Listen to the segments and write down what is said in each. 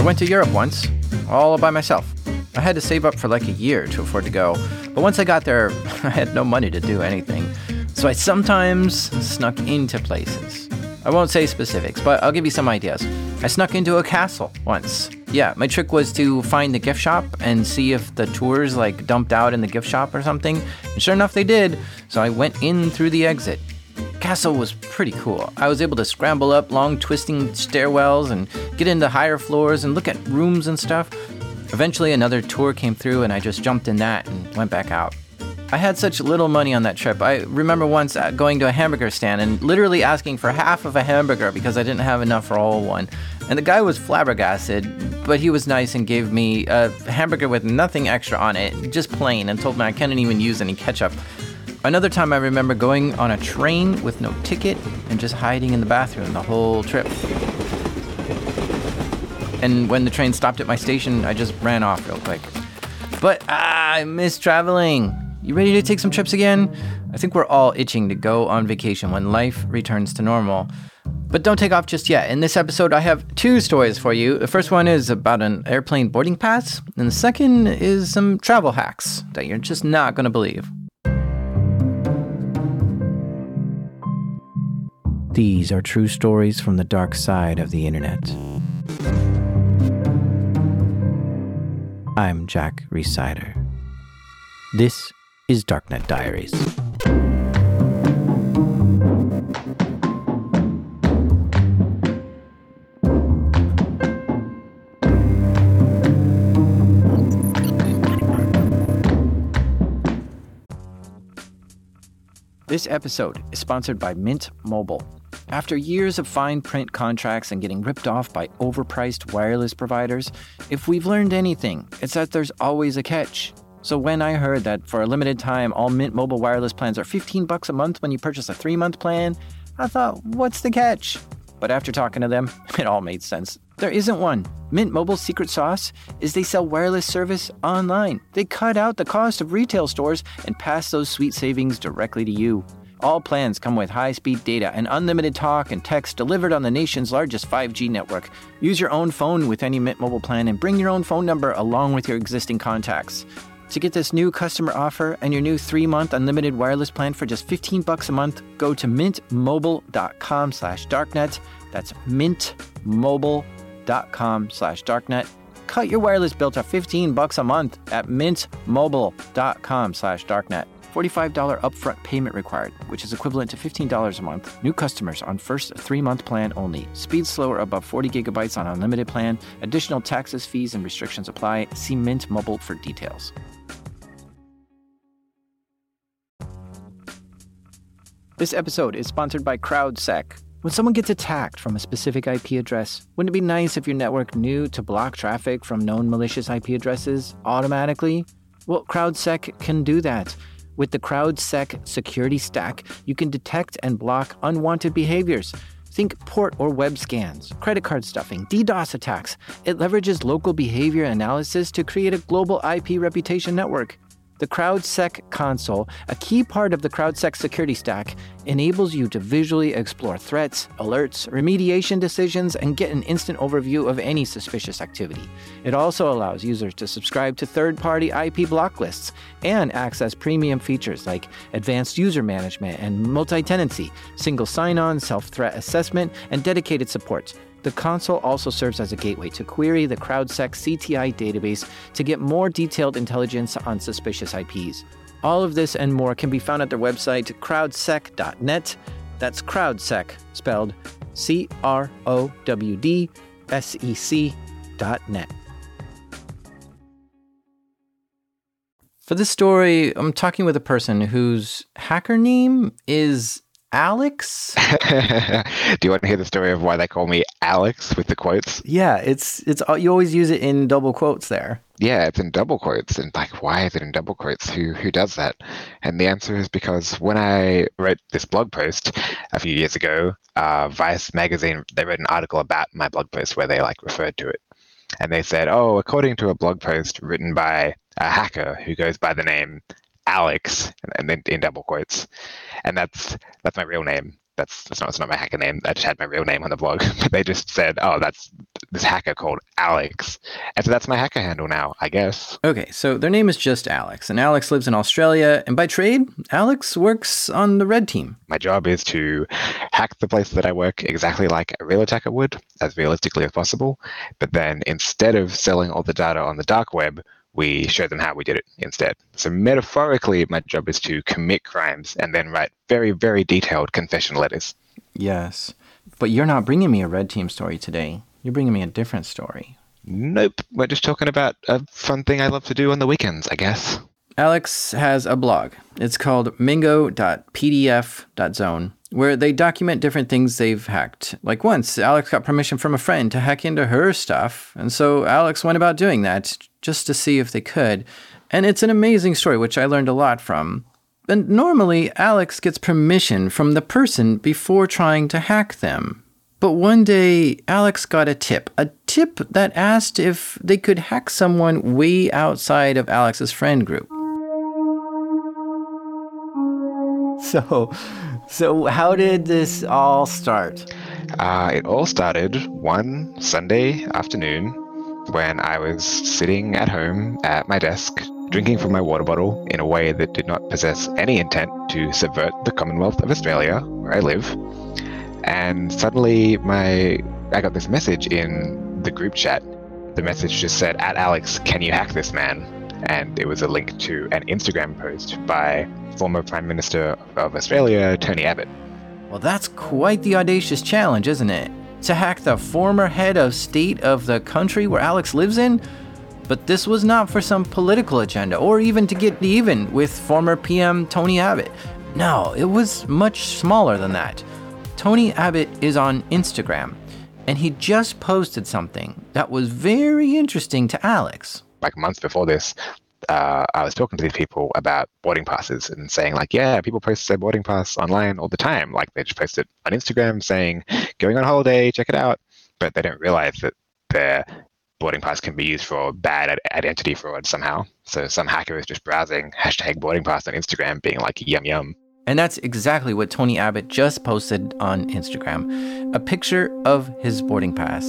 went to Europe once, all by myself. I had to save up for like a year to afford to go, but once I got there, I had no money to do anything. So I sometimes snuck into places. I won't say specifics, but I'll give you some ideas. I snuck into a castle once. Yeah, my trick was to find the gift shop and see if the tours dumped out in the gift shop or something. And sure enough, they did. So I went in through the exit. Castle was pretty cool. I was able to scramble up long twisting stairwells and get into higher floors and look at rooms and stuff. Eventually another tour came through and I just jumped in that and went back out. I had such little money on that trip. I remember once going to a hamburger stand and literally asking for half of a hamburger because I didn't have enough for all one. And the guy was flabbergasted, but he was nice and gave me a hamburger with nothing extra on it, just plain, and told me I couldn't even use any ketchup. Another time I remember going on a train with no ticket and just hiding in the bathroom the whole trip. And when the train stopped at my station, I just ran off real quick. But I miss traveling. You ready to take some trips again? I think we're all itching to go on vacation when life returns to normal. But don't take off just yet. In this episode, I have two stories for you. The first one is about an airplane boarding pass, and the second is some travel hacks that you're just not going to believe. These are true stories from the dark side of the internet. I'm Jack Rhysider. This is Darknet Diaries. This episode is sponsored by Mint Mobile. After years of fine print contracts and getting ripped off by overpriced wireless providers, if we've learned anything, it's that there's always a catch. So when I heard that for a limited time, all Mint Mobile wireless plans are $15 a month when you purchase a 3-month plan, I thought, what's the catch? But after talking to them, it all made sense. There isn't one. Mint Mobile's secret sauce is they sell wireless service online. They cut out the cost of retail stores and pass those sweet savings directly to you. All plans come with high-speed data and unlimited talk and text delivered on the nation's largest 5G network. Use your own phone with any Mint Mobile plan and bring your own phone number along with your existing contacts. To get this new customer offer and your new 3-month unlimited wireless plan for just $15 a month, go to mintmobile.com/darknet. That's mintmobile.com/darknet. Cut your wireless bill to $15 a month at mintmobile.com/darknet. $45 upfront payment required, which is equivalent to $15 a month. New customers on first 3-month plan only. Speed slower above 40 gigabytes on unlimited plan. Additional taxes, fees, and restrictions apply. See Mint Mobile for details. This episode is sponsored by CrowdSec. When someone gets attacked from a specific IP address, wouldn't it be nice if your network knew to block traffic from known malicious IP addresses automatically? Well, CrowdSec can do that. With the CrowdSec security stack, you can detect and block unwanted behaviors. Think port or web scans, credit card stuffing, DDoS attacks. It leverages local behavior analysis to create a global IP reputation network. The CrowdSec console, a key part of the CrowdSec security stack, enables you to visually explore threats, alerts, remediation decisions, and get an instant overview of any suspicious activity. It also allows users to subscribe to third-party IP block lists and access premium features like advanced user management and multi-tenancy, single sign-on, self-threat assessment, and dedicated support. The console also serves as a gateway to query the CrowdSec CTI database to get more detailed intelligence on suspicious IPs. All of this and more can be found at their website, crowdsec.net. That's CrowdSec, spelled CROWDSEC.net. For this story, I'm talking with a person whose hacker name is Alex? Do you want to hear the story of why they call me Alex with the quotes? Yeah, it's you always use it in double quotes there. Yeah, it's in double quotes. And why is it in double quotes? Who does that? And the answer is because when I wrote this blog post a few years ago, Vice magazine, they wrote an article about my blog post where they referred to it. And they said, according to a blog post written by a hacker who goes by the name Alex, and then in double quotes, and that's my real name. It's not my hacker name. I just had my real name on the blog. But they just said, that's this hacker called Alex. And so that's my hacker handle now, I guess. Okay, so their name is just Alex, and Alex lives in Australia, and by trade, Alex works on the red team. My job is to hack the place that I work exactly like a real attacker would, as realistically as possible. But then instead of selling all the data on the dark web, we show them how we did it instead. So metaphorically, my job is to commit crimes and then write very, very detailed confession letters. Yes, but you're not bringing me a red team story today. You're bringing me a different story. Nope, we're just talking about a fun thing I love to do on the weekends, I guess. Alex has a blog. It's called mingo.pdf.zone, where they document different things they've hacked. Like once, Alex got permission from a friend to hack into her stuff, and so Alex went about doing that just to see if they could. And it's an amazing story, which I learned a lot from. And normally, Alex gets permission from the person before trying to hack them. But one day, Alex got a tip that asked if they could hack someone way outside of Alex's friend group. So how did this all start? It all started one Sunday afternoon when I was sitting at home at my desk, drinking from my water bottle in a way that did not possess any intent to subvert the Commonwealth of Australia, where I live. And suddenly I got this message in the group chat. The message just said, @Alex, can you hack this man? And it was a link to an Instagram post by former Prime Minister of Australia, Tony Abbott. Well, that's quite the audacious challenge, isn't it? To hack the former head of state of the country where Alex lives in? But this was not for some political agenda or even to get even with former PM Tony Abbott. No, it was much smaller than that. Tony Abbott is on Instagram, and he just posted something that was very interesting to Alex. Like months before this, I was talking to these people about boarding passes and saying like, yeah, people post their boarding pass online all the time. Like they just post it on Instagram saying, going on holiday, check it out. But they don't realize that their boarding pass can be used for bad identity fraud somehow. So some hacker is just browsing #boarding pass on Instagram being like, yum, yum. And that's exactly what Tony Abbott just posted on Instagram. A picture of his boarding pass.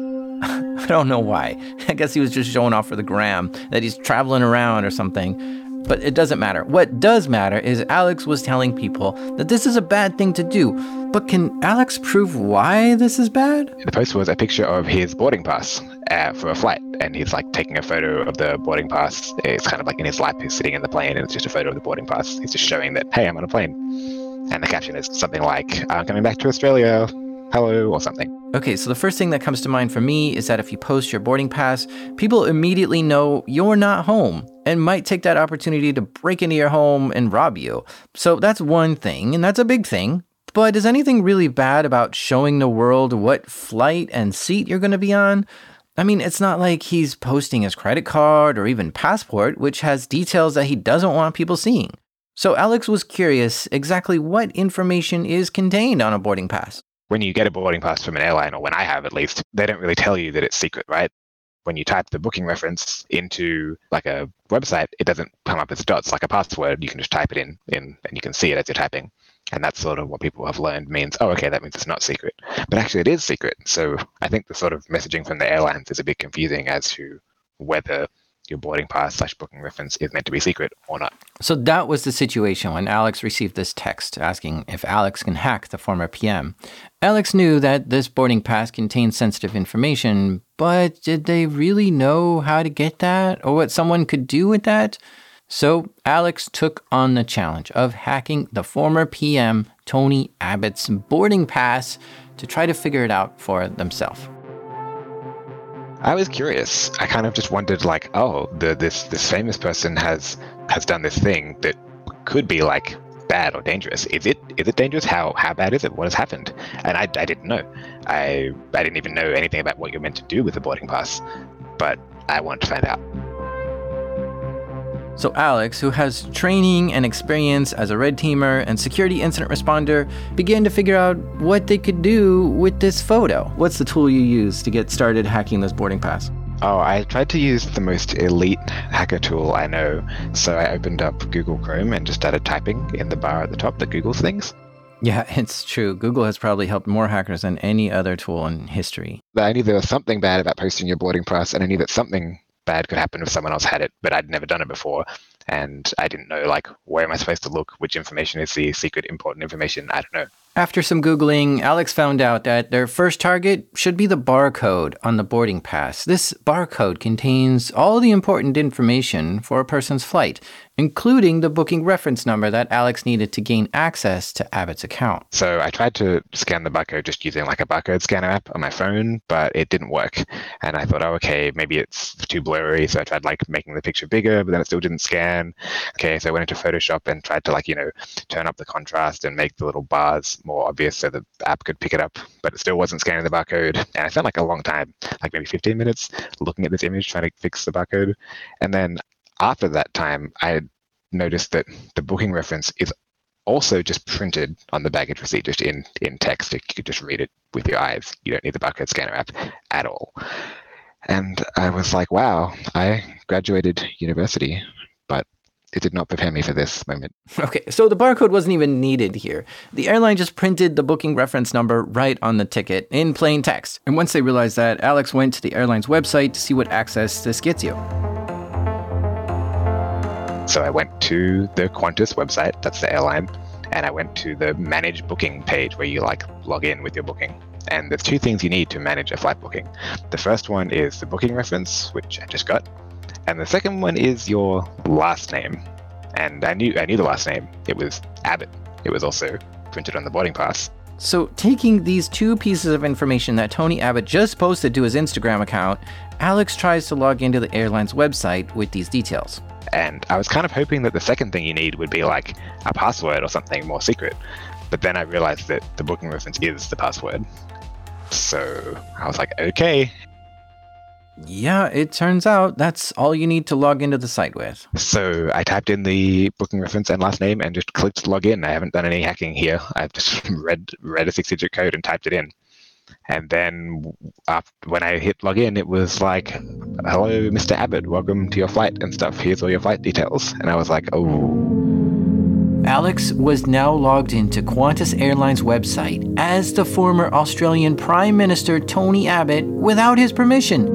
I don't know why. I guess he was just showing off for the gram, that he's traveling around or something. But it doesn't matter. What does matter is Alex was telling people that this is a bad thing to do. But can Alex prove why this is bad? The post was a picture of his boarding pass for a flight. And he's like taking a photo of the boarding pass. It's kind of like in his lap, he's sitting in the plane and it's just a photo of the boarding pass. He's just showing that, hey, I'm on a plane. And the caption is something like, I'm coming back to Australia. Hello, or something. Okay, so the first thing that comes to mind for me is that if you post your boarding pass, people immediately know you're not home and might take that opportunity to break into your home and rob you. So that's one thing, and that's a big thing. But is anything really bad about showing the world what flight and seat you're going to be on? I mean, it's not like he's posting his credit card or even passport, which has details that he doesn't want people seeing. So Alex was curious exactly what information is contained on a boarding pass. When you get a boarding pass from an airline, or when I have at least, they don't really tell you that it's secret, right? When you type the booking reference into like a website, it doesn't come up as dots like a password. You can just type it in and you can see it as you're typing. And that's sort of what people have learned means, oh, okay, that means it's not secret. But actually it is secret. So I think the sort of messaging from the airlines is a bit confusing as to whether your boarding pass / booking reference is meant to be secret or not. So that was the situation when Alex received this text asking if Alex can hack the former PM. Alex knew that this boarding pass contained sensitive information, but did they really know how to get that or what someone could do with that? So Alex took on the challenge of hacking the former PM Tony Abbott's boarding pass to try to figure it out for themselves. I was curious. I kind of just wondered, like, oh, this famous person has done this thing that could be like bad or dangerous. Is it dangerous? How bad is it? What has happened? And I didn't know. I didn't even know anything about what you're meant to do with the boarding pass, but I wanted to find out. So Alex, who has training and experience as a red teamer and security incident responder, began to figure out what they could do with this photo. What's the tool you use to get started hacking this boarding pass? Oh, I tried to use the most elite hacker tool I know. So I opened up Google Chrome and just started typing in the bar at the top that Googles things. Yeah, it's true. Google has probably helped more hackers than any other tool in history. I knew there was something bad about posting your boarding pass, and I knew that something bad could happen if someone else had it, but I'd never done it before. And I didn't know, like, where am I supposed to look? Which information is the secret important information? I don't know. After some Googling, Alex found out that their first target should be the barcode on the boarding pass. This barcode contains all the important information for a person's flight, including the booking reference number that Alex needed to gain access to Abbott's account. So I tried to scan the barcode just using like a barcode scanner app on my phone, but it didn't work. And I thought, oh, okay, maybe it's too blurry. So I tried like making the picture bigger, but then it still didn't scan. Okay, so I went into Photoshop and tried to turn up the contrast and make the little bars more obvious so the app could pick it up, but it still wasn't scanning the barcode. And I spent like a long time, like maybe 15 minutes looking at this image, trying to fix the barcode. And then after that time, I noticed that the booking reference is also just printed on the baggage receipt, just in text. You could just read it with your eyes. You don't need the barcode scanner app at all. And I was like, wow, I graduated university, but it did not prepare me for this moment. Okay, so the barcode wasn't even needed here. The airline just printed the booking reference number right on the ticket in plain text. And once they realized that, Alex went to the airline's website to see what access this gets you. So I went to the Qantas website, that's the airline, and I went to the manage booking page where you log in with your booking. And there's two things you need to manage a flight booking. The first one is the booking reference, which I just got. And the second one is your last name. And I knew the last name. It was Abbott. It was also printed on the boarding pass. So taking these two pieces of information that Tony Abbott just posted to his Instagram account, Alex tries to log into the airline's website with these details. And I was kind of hoping that the second thing you need would be like a password or something more secret. But then I realized that the booking reference is the password. So I was like, okay. Yeah, it turns out that's all you need to log into the site with. So I typed in the booking reference and last name and just clicked log in. I haven't done any hacking here. I've just read a 6-digit code and typed it in. And then when I hit login, it was like, hello, Mr. Abbott, welcome to your flight and stuff. Here's all your flight details. And I was like, oh. Alex was now logged into Qantas Airlines' website as the former Australian Prime Minister Tony Abbott without his permission.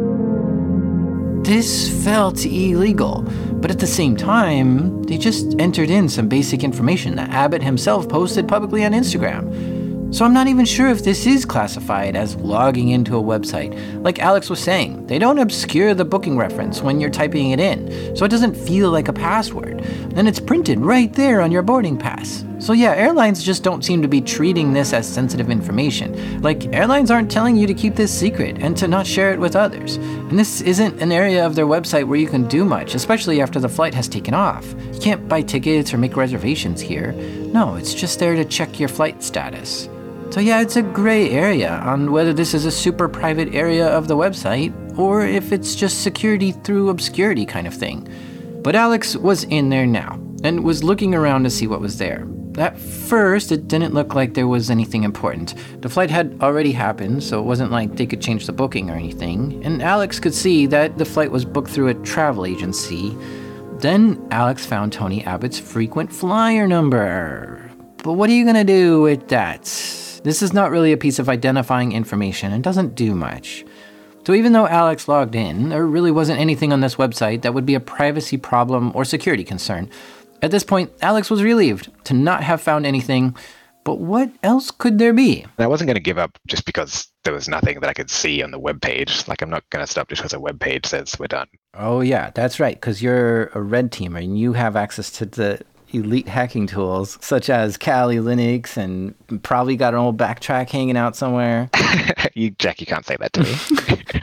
This felt illegal, but at the same time, they just entered in some basic information that Abbott himself posted publicly on Instagram. So I'm not even sure if this is classified as logging into a website. Like Alex was saying, they don't obscure the booking reference when you're typing it in, so it doesn't feel like a password. And it's printed right there on your boarding pass. So yeah, airlines just don't seem to be treating this as sensitive information. Like, airlines aren't telling you to keep this secret and to not share it with others. And this isn't an area of their website where you can do much, especially after the flight has taken off. You can't buy tickets or make reservations here. No, it's just there to check your flight status. So yeah, it's a gray area on whether this is a super private area of the website or if it's just security through obscurity kind of thing. But Alex was in there now and was looking around to see what was there. At first, it didn't look like there was anything important. The flight had already happened, so it wasn't like they could change the booking or anything. And Alex could see that the flight was booked through a travel agency. Then Alex found Tony Abbott's frequent flyer number. But what are you gonna do with that? This is not really a piece of identifying information and doesn't do much. So even though Alex logged in, there really wasn't anything on this website that would be a privacy problem or security concern. At this point, Alex was relieved to not have found anything, but what else could there be? I wasn't going to give up just because there was nothing that I could see on the webpage. Like, I'm not going to stop just because a webpage says we're done. Oh yeah, that's right, because you're a red teamer and you have access to the elite hacking tools, such as Kali Linux, and probably got an old backtrack hanging out somewhere. Jack, you can't say that to me.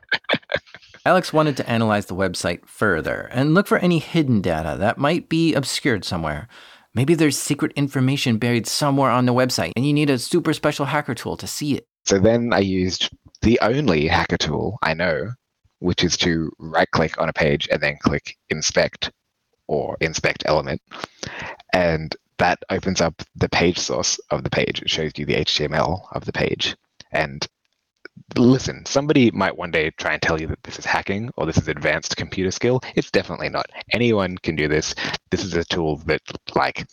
Alex wanted to analyze the website further and look for any hidden data that might be obscured somewhere. Maybe there's secret information buried somewhere on the website and you need a super special hacker tool to see it. So then I used the only hacker tool I know, which is to right-click on a page and then click Inspect or Inspect Element. And that opens up the page source of the page. It shows you the HTML of the page. And listen, somebody might one day try and tell you that this is hacking or this is advanced computer skill. It's definitely not. Anyone can do this. This is a tool that, like,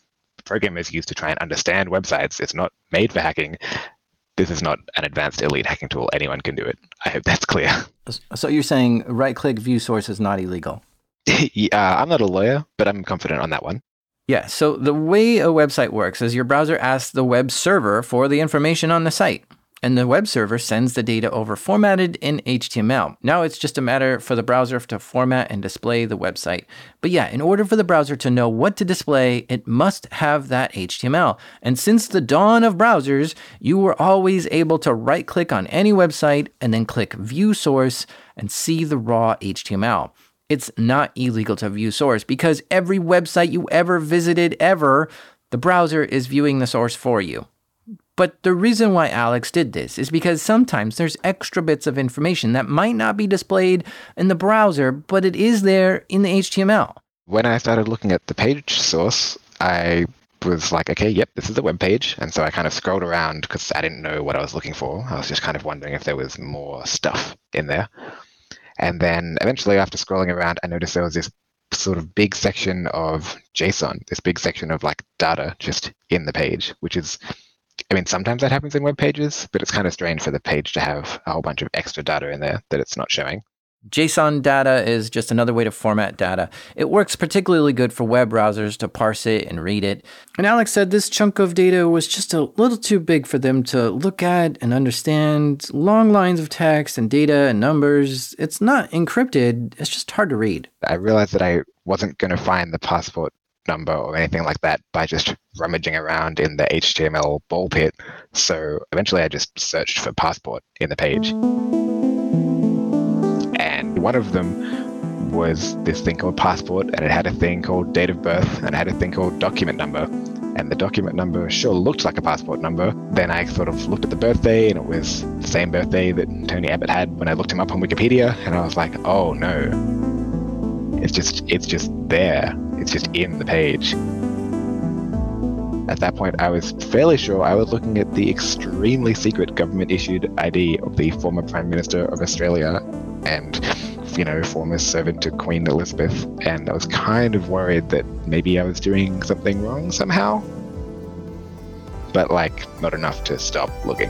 the program is used to try and understand websites. It's not made for hacking. This is not an advanced elite hacking tool. Anyone can do it. I hope that's clear. So you're saying right-click view source is not illegal? I'm not a lawyer, but I'm confident on that one. Yeah, so the way a website works is your browser asks the web server for the information on the site, and the web server sends the data over formatted in HTML. Now it's just a matter for the browser to format and display the website. But yeah, in order for the browser to know what to display, it must have that HTML. And since the dawn of browsers, you were always able to right-click on any website and then click View Source and see the raw HTML. It's not illegal to view source because every website you ever visited ever, the browser is viewing the source for you. But the reason why Alex did this is because sometimes there's extra bits of information that might not be displayed in the browser, but it is there in the HTML. When I started looking at the page source, I was like, okay, yep, this is the web page. And so I kind of scrolled around because I didn't know what I was looking for. I was just kind of wondering if there was more stuff in there. And then eventually, after scrolling around, I noticed there was this sort of big section of JSON, this big section of like data just in the page, which is, I mean, sometimes that happens in web pages, but it's kind of strange for the page to have a whole bunch of extra data in there that it's not showing. JSON data is just another way to format data. It works particularly good for web browsers to parse it and read it. And Alex said this chunk of data was just a little too big for them to look at and understand. Long lines of text and data and numbers. It's not encrypted. It's just hard to read. I realized that I wasn't going to find the passport number or anything like that by just rummaging around in the HTML ball pit. So eventually I just searched for passport in the page. And one of them was this thing called passport, and it had a thing called date of birth, and it had a thing called document number. And the document number sure looked like a passport number. Then I sort of looked at the birthday, and it was the same birthday that Tony Abbott had when I looked him up on Wikipedia, and I was like, oh no. It's just there. It's just in the page. At that point, I was fairly sure I was looking at the extremely secret government-issued ID of the former Prime Minister of Australia and, former servant to Queen Elizabeth, and I was kind of worried that maybe I was doing something wrong somehow. But, not enough to stop looking.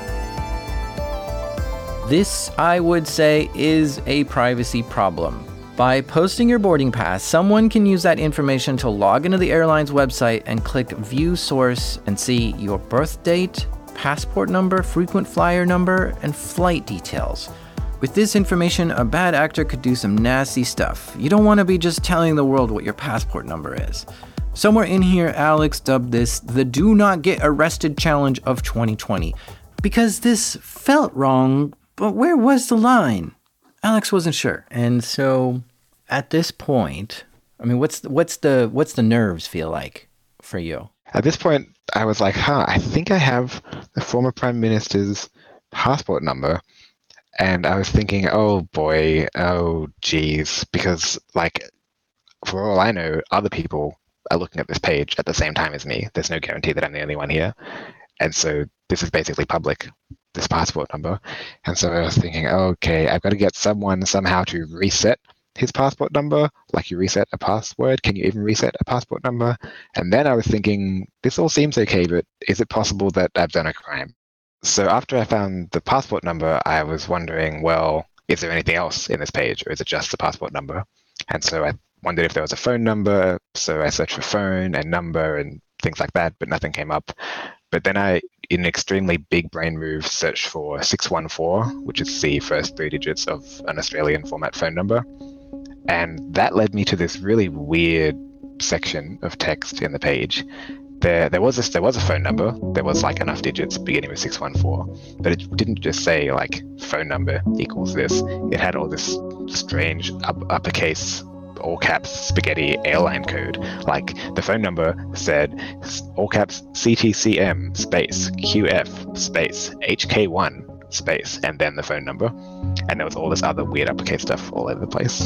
This, I would say, is a privacy problem. By posting your boarding pass, someone can use that information to log into the airline's website and click View Source and see your birth date, passport number, frequent flyer number, and flight details. With this information, a bad actor could do some nasty stuff. You don't want to be just telling the world what your passport number is. Somewhere in here, Alex dubbed this the Do Not Get Arrested Challenge of 2020. Because this felt wrong, but where was the line? Alex wasn't sure. And so at this point, I mean, what's the nerves feel like for you? At this point, I was like, I think I have the former Prime Minister's passport number. And I was thinking, oh boy, oh geez, because for all I know, other people are looking at this page at the same time as me. There's no guarantee that I'm the only one here. And so this is basically public, this passport number. And so I was thinking, okay, I've got to get someone somehow to reset his passport number, like you reset a password. Can you even reset a passport number? And then I was thinking, this all seems okay, but is it possible that I've done a crime? So after I found the passport number, I was wondering, well, is there anything else in this page, or is it just the passport number? And so I wondered if there was a phone number. So I searched for phone and number and things like that, but nothing came up. But then I, in an extremely big brain move, searched for 614, which is the first 3 digits of an Australian format phone number. And that led me to this really weird section of text in the page. There was a phone number. There was enough digits beginning with 614, but it didn't just say phone number equals this. It had all this strange uppercase, all caps spaghetti airline code. The phone number said all caps CTCM space QF space HK1 space, and then the phone number. And there was all this other weird uppercase stuff all over the place.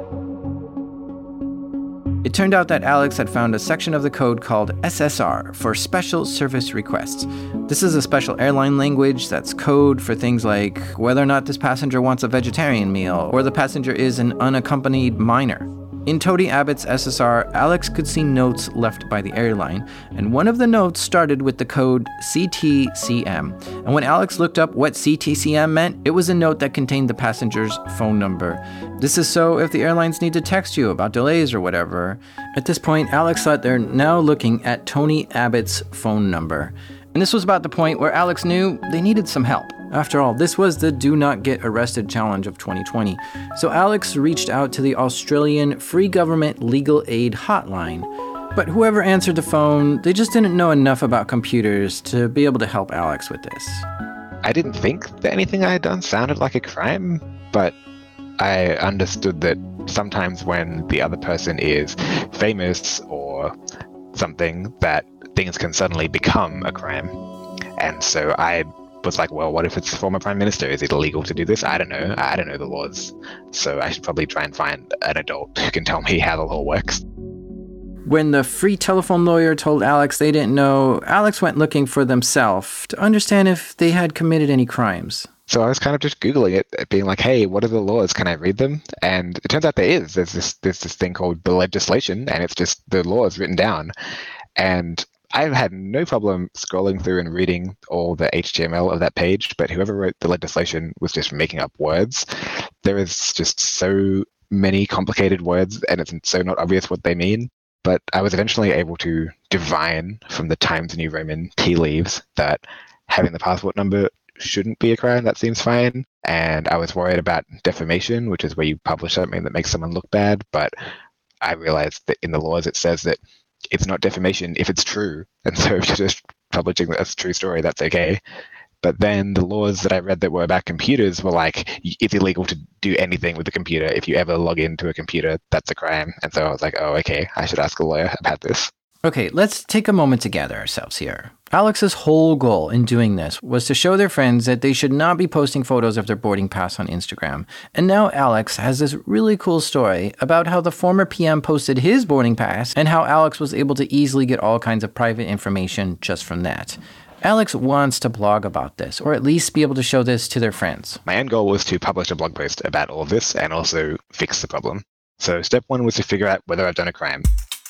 It turned out that Alex had found a section of the code called SSR for Special Service Requests. This is a special airline language that's code for things like whether or not this passenger wants a vegetarian meal or the passenger is an unaccompanied minor. In Tony Abbott's SSR, Alex could see notes left by the airline, and one of the notes started with the code CTCM. And when Alex looked up what CTCM meant, it was a note that contained the passenger's phone number. This is so if the airlines need to text you about delays or whatever. At this point, Alex thought they're now looking at Tony Abbott's phone number. And this was about the point where Alex knew they needed some help. After all, this was the Do Not Get Arrested challenge of 2020. So Alex reached out to the Australian Free Government Legal Aid Hotline. But whoever answered the phone, they just didn't know enough about computers to be able to help Alex with this. I didn't think that anything I had done sounded like a crime, but I understood that sometimes when the other person is famous or something, that things can suddenly become a crime. And so I was like, well, what if it's the former prime minister? Is it illegal to do this? I don't know. I don't know the laws. So I should probably try and find an adult who can tell me how the law works. When the free telephone lawyer told Alex they didn't know, Alex went looking for themselves to understand if they had committed any crimes. So I was kind of just Googling it, being like, hey, what are the laws? Can I read them? And it turns out there is. There's this thing called the legislation, and it's just the laws written down. And I've had no problem scrolling through and reading all the HTML of that page, but whoever wrote the legislation was just making up words. There is just so many complicated words, and it's so not obvious what they mean. But I was eventually able to divine from the Times New Roman tea leaves that having the passport number shouldn't be a crime. That seems fine. And I was worried about defamation, which is where you publish something that makes someone look bad. But I realized that in the laws it says that it's not defamation if it's true. And so if you're just publishing a true story, that's okay. But then the laws that I read that were about computers were like, it's illegal to do anything with a computer. If you ever log into a computer, that's a crime. And so I was like, oh, okay, I should ask a lawyer about this. Okay, let's take a moment to gather ourselves here. Alex's whole goal in doing this was to show their friends that they should not be posting photos of their boarding pass on Instagram. And now Alex has this really cool story about how the former PM posted his boarding pass and how Alex was able to easily get all kinds of private information just from that. Alex wants to blog about this, or at least be able to show this to their friends. My end goal was to publish a blog post about all of this and also fix the problem. So step 1 was to figure out whether I've done a crime.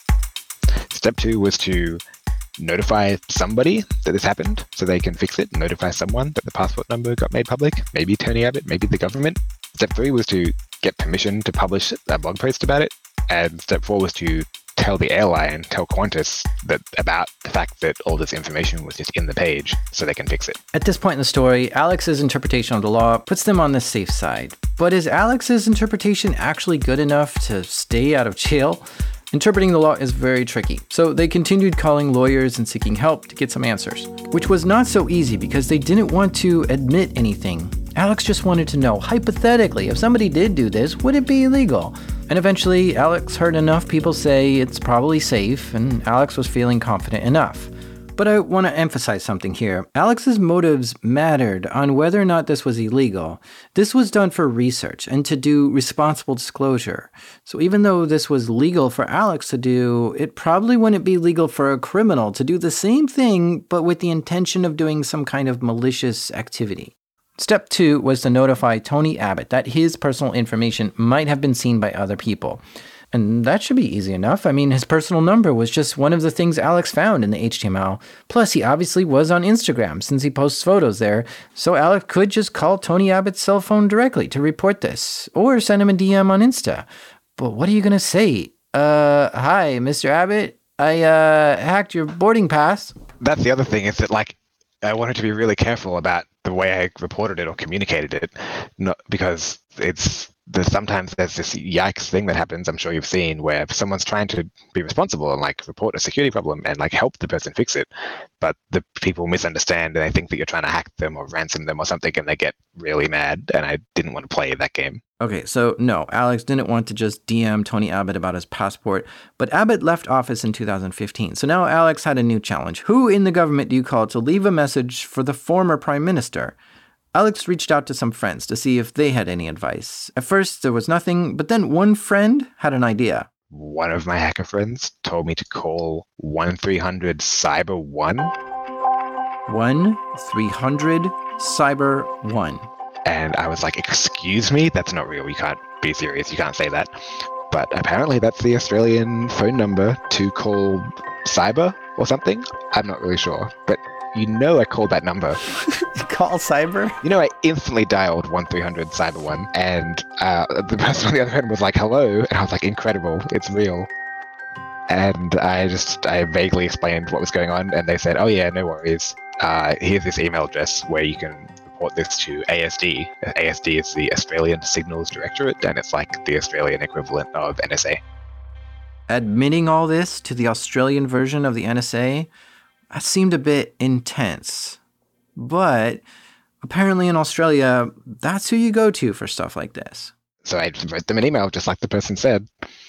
Step 2 was to notify somebody that this happened so they can fix it, notify someone that the passport number got made public, maybe Tony Abbott, maybe the government. Step 3 was to get permission to publish a blog post about it. And step 4 was to tell the airline, tell Qantas about the fact that all this information was just in the page so they can fix it. At this point in the story, Alex's interpretation of the law puts them on the safe side. But is Alex's interpretation actually good enough to stay out of jail? Interpreting the law is very tricky, so they continued calling lawyers and seeking help to get some answers, which was not so easy because they didn't want to admit anything. Alex just wanted to know, hypothetically, if somebody did do this, would it be illegal? And eventually, Alex heard enough people say it's probably safe, and Alex was feeling confident enough. But I want to emphasize something here. Alex's motives mattered on whether or not this was illegal. This was done for research and to do responsible disclosure. So even though this was legal for Alex to do, it probably wouldn't be legal for a criminal to do the same thing, but with the intention of doing some kind of malicious activity. Step 2 was to notify Tony Abbott that his personal information might have been seen by other people. And that should be easy enough. I mean, his personal number was just one of the things Alex found in the HTML. Plus, he obviously was on Instagram since he posts photos there. So Alex could just call Tony Abbott's cell phone directly to report this, or send him a DM on Insta. But what are you going to say? Hi, Mr. Abbott. I hacked your boarding pass. That's the other thing, is that I wanted to be really careful about the way I reported it or communicated it, because sometimes there's this yikes thing that happens, I'm sure you've seen, where someone's trying to be responsible and report a security problem and help the person fix it, but the people misunderstand and they think that you're trying to hack them or ransom them or something, and they get really mad, and I didn't want to play that game. Okay, so no, Alex didn't want to just DM Tony Abbott about his passport, but Abbott left office in 2015. So now Alex had a new challenge. Who in the government do you call to leave a message for the former prime minister? Alex reached out to some friends to see if they had any advice. At first, there was nothing, but then one friend had an idea. One of my hacker friends told me to call 1-300-CYBER-1. 1-300-CYBER-1. And I was like, excuse me? That's not real. You can't be serious. You can't say that. But apparently that's the Australian phone number to call cyber or something. I'm not really sure. But I called that number. Call cyber? I instantly dialed 1300-CYBER1, and the person on the other end was like, hello, and I was like, incredible, it's real. And I vaguely explained what was going on, and they said, oh yeah, no worries. Here's this email address where you can report this to ASD. ASD is the Australian Signals Directorate, and it's like the Australian equivalent of NSA. Admitting all this to the Australian version of the NSA, that seemed a bit intense. But apparently in Australia, that's who you go to for stuff like this. So I wrote them an email, just like the person said,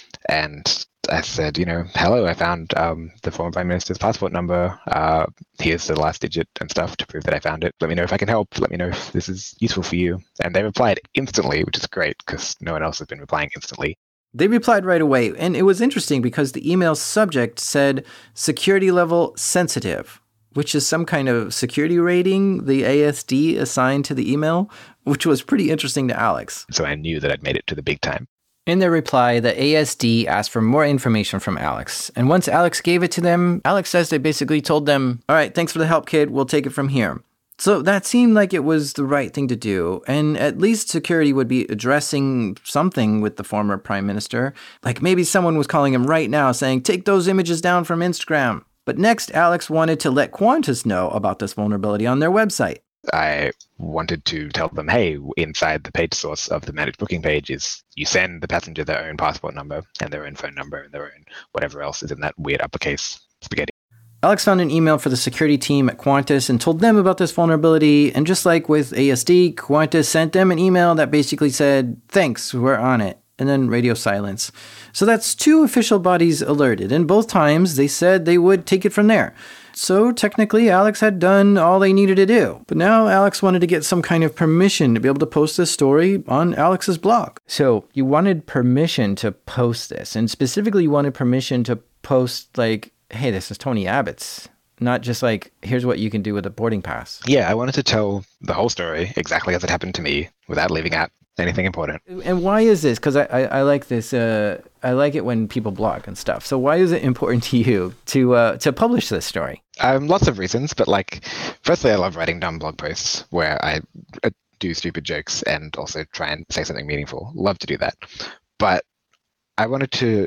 and I said, hello, I found the former Prime Minister's passport number. Here's the last digit and stuff to prove that I found it. Let me know if I can help. Let me know if this is useful for you. And they replied instantly, which is great because no one else has been replying instantly. They replied right away, and it was interesting because the email's subject said security level sensitive, which is some kind of security rating the ASD assigned to the email, which was pretty interesting to Alex. So I knew that I'd made it to the big time. In their reply, the ASD asked for more information from Alex. And once Alex gave it to them, Alex says they basically told them, all right, thanks for the help, kid. We'll take it from here. So that seemed like it was the right thing to do. And at least security would be addressing something with the former prime minister. Like maybe someone was calling him right now saying, take those images down from Instagram. But next, Alex wanted to let Qantas know about this vulnerability on their website. I wanted to tell them, hey, inside the page source of the managed booking page is you send the passenger their own passport number and their own phone number and their own whatever else is in that weird uppercase spaghetti. Alex found an email for the security team at Qantas and told them about this vulnerability. And just like with ASD, Qantas sent them an email that basically said, thanks, we're on it. And then radio silence. So that's 2 official bodies alerted. And both times they said they would take it from there. So technically, Alex had done all they needed to do. But now Alex wanted to get some kind of permission to be able to post this story on Alex's blog. So you wanted permission to post this. And specifically, you wanted permission to post like, hey, this is Tony Abbott's. Not just like, here's what you can do with a boarding pass. Yeah, I wanted to tell the whole story exactly as it happened to me without leaving out anything important. And why is this? Because I like this. I like it when people blog and stuff. So why is it important to you to publish this story? Lots of reasons, but like, firstly, I love writing dumb blog posts where I do stupid jokes and also try and say something meaningful. Love to do that. But I wanted to